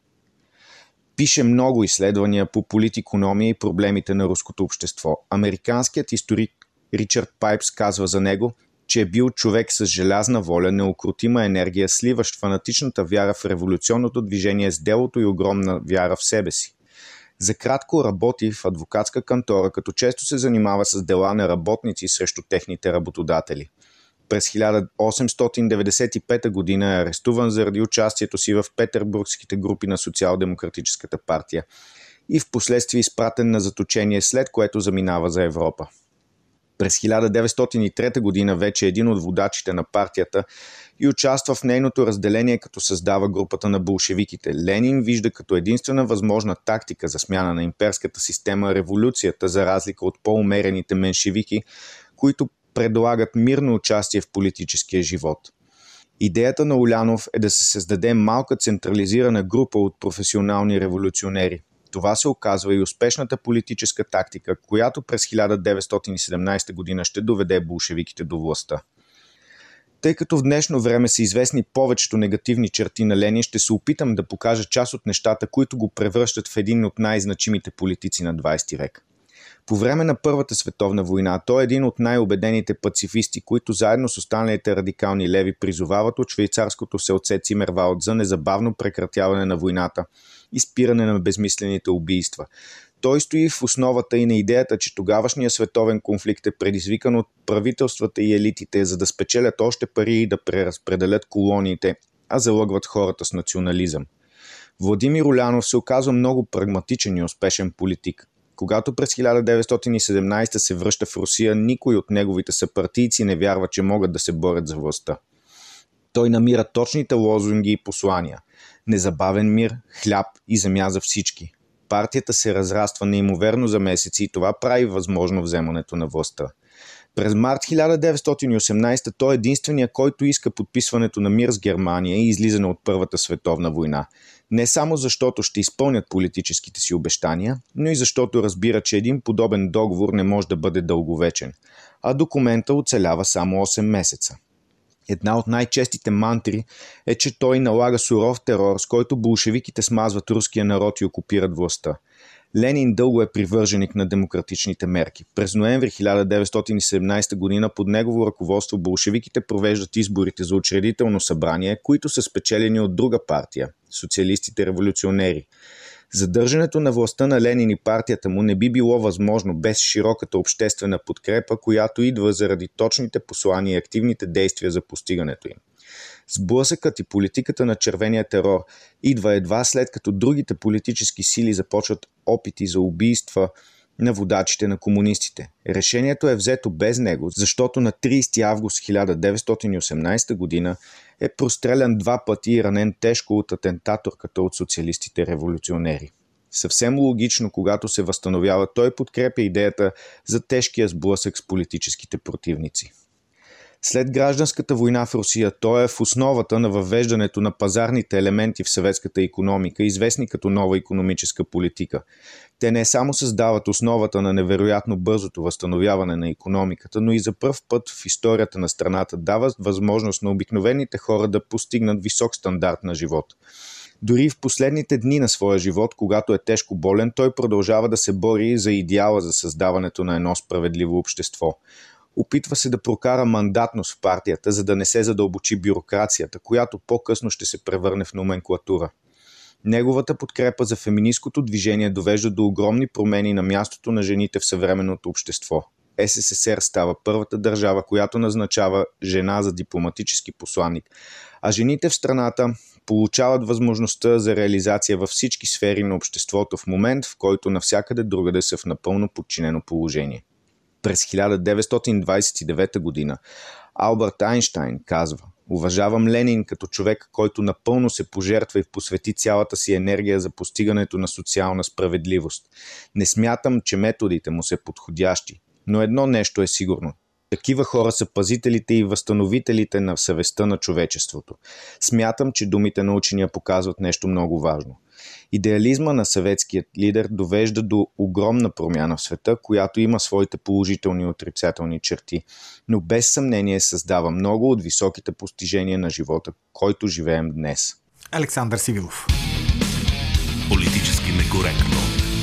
Пише много изследвания по политикономия и проблемите на руското общество. Американският историк Ричард Пайпс казва за него, че е бил човек с желязна воля, неукротима енергия, сливащ фанатичната вяра в революционното движение с делото и огромна вяра в себе си. За кратко работи в адвокатска кантора, като често се занимава с дела на работници срещу техните работодатели. През хиляда осемстотин деветдесет и пета година е арестуван заради участието си в петербургските групи на Социал-демократическата партия и в последствие изпратен на заточение, след което заминава за Европа. През хиляда деветстотин и трета година вече е един от водачите на партията и участва в нейното разделение, като създава групата на болшевиките. Ленин вижда като единствена възможна тактика за смяна на имперската система революцията, за разлика от по-умерените меншевики, които предлагат мирно участие в политическия живот. Идеята на Улянов е да се създаде малка централизирана група от професионални революционери. Това се оказва и успешната политическа тактика, която през хиляда деветстотин и седемнадесета година ще доведе болшевиките до властта. Тъй като в днешно време са известни повечето негативни черти на Ленин, ще се опитам да покажа част от нещата, които го превръщат в един от най-значимите политици на двадесети век. По време на Първата световна война той е един от най-убедените пацифисти, които заедно с останалите радикални леви призовават от швейцарското селце Цимервалд за незабавно прекратяване на войната и спиране на безмислените убийства. Той стои в основата и на идеята, че тогавашният световен конфликт е предизвикан от правителствата и елитите, за да спечелят още пари и да преразпределят колониите, а залъгват хората с национализъм. Владимир Улянов се оказва много прагматичен и успешен политик. Когато през хиляда деветстотин и седемнадесета се връща в Русия, никой от неговите съпартийци не вярва, че могат да се борят за властта. Той намира точните лозунги и послания. Незабавен мир, хляб и земя за всички. Партията се разраства неимоверно за месеци и това прави възможно вземането на властта. През март хиляда деветстотин и осемнадесета той е единственият, който иска подписването на мир с Германия и излизане от Първата световна война. Не само защото ще изпълнят политическите си обещания, но и защото разбира, че един подобен договор не може да бъде дълговечен, а документа оцелява само осем месеца. Една от най-честите мантри е, че той налага суров терор, с който болшевиките смазват руския народ и окупират властта. Ленин дълго е привърженик на демократичните мерки. През ноември хиляда деветстотин и седемнадесета година под негово ръководство болшевиките провеждат изборите за учредително събрание, които са спечелени от друга партия – социалистите революционери. Задържането на властта на Ленин и партията му не би било възможно без широката обществена подкрепа, която идва заради точните послания и активните действия за постигането им. Сблъсъкът и политиката на червения терор идва едва след като другите политически сили започват опити за убийства на водачите на комунистите. Решението е взето без него, защото на тридесети август хиляда деветстотин и осемнадесета година е прострелян два пъти и ранен тежко от атентаторката от социалистите революционери. Съвсем логично, когато се възстановява, той подкрепя идеята за тежкия сблъсък с политическите противници. След гражданската война в Русия той е в основата на въвеждането на пазарните елементи в съветската икономика, известни като нова икономическа политика. Те не само създават основата на невероятно бързото възстановяване на икономиката, но и за пръв път в историята на страната дават възможност на обикновените хора да постигнат висок стандарт на живот. Дори в последните дни на своя живот, когато е тежко болен, той продължава да се бори за идеала за създаването на едно справедливо общество. Опитва се да прокара мандатност в партията, за да не се задълбочи бюрокрацията, която по-късно ще се превърне в номенклатура. Неговата подкрепа за феминисткото движение довежда до огромни промени на мястото на жените в съвременното общество. Ес Ес Ес Ер става първата държава, която назначава жена за дипломатически посланник, а жените в страната получават възможността за реализация във всички сфери на обществото в момент, в който навсякъде другаде са в напълно подчинено положение. През хиляда деветстотин двадесет и девета година Алберт Айнщайн казва: "Уважавам Ленин като човек, който напълно се пожертва и посвети цялата си енергия за постигането на социална справедливост. Не смятам, че методите му са подходящи, но едно нещо е сигурно. Такива хора са пазителите и възстановителите на съвестта на човечеството. Смятам, че думите на учения показват нещо много важно. Идеализма на съветският лидер довежда до огромна промяна в света, която има своите положителни и отрицателни черти, но без съмнение създава много от високите постижения на живота, който живеем днес." Александър Сивилов. Политически некоректно.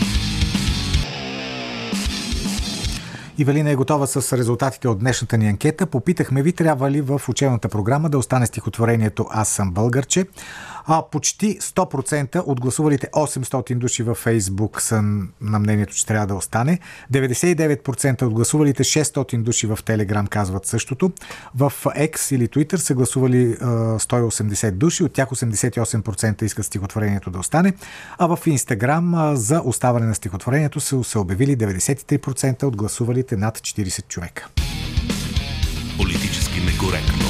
Ивелина е готова с резултатите от днешната ни анкета. Попитахме ви, трябва ли в учебната програма да остане стихотворението "Аз съм българче". А почти сто процента от гласувалите осемстотин души във Фейсбук са на мнението, че трябва да остане. деветдесет и девет процента от гласувалите шестстотин души в Телеграм казват същото. В X или Twitter са гласували сто и осемдесет души, от тях осемдесет и осем процента искат стихотворението да остане. А в Инстаграм за оставане на стихотворението са се обявили деветдесет и три процента от гласувалите над четиридесет човека. Политически некоректно.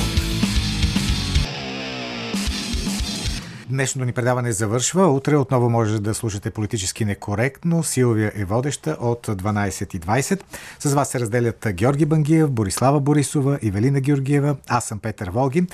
Днешното ни предаване завършва. Утре отново може да слушате Политически некоректно. Силвия е водеща от дванадесет и двадесет. С вас се разделят Георги Бангиев, Борислава Борисова, Ивелина Георгиева. Аз съм Петър Волгин.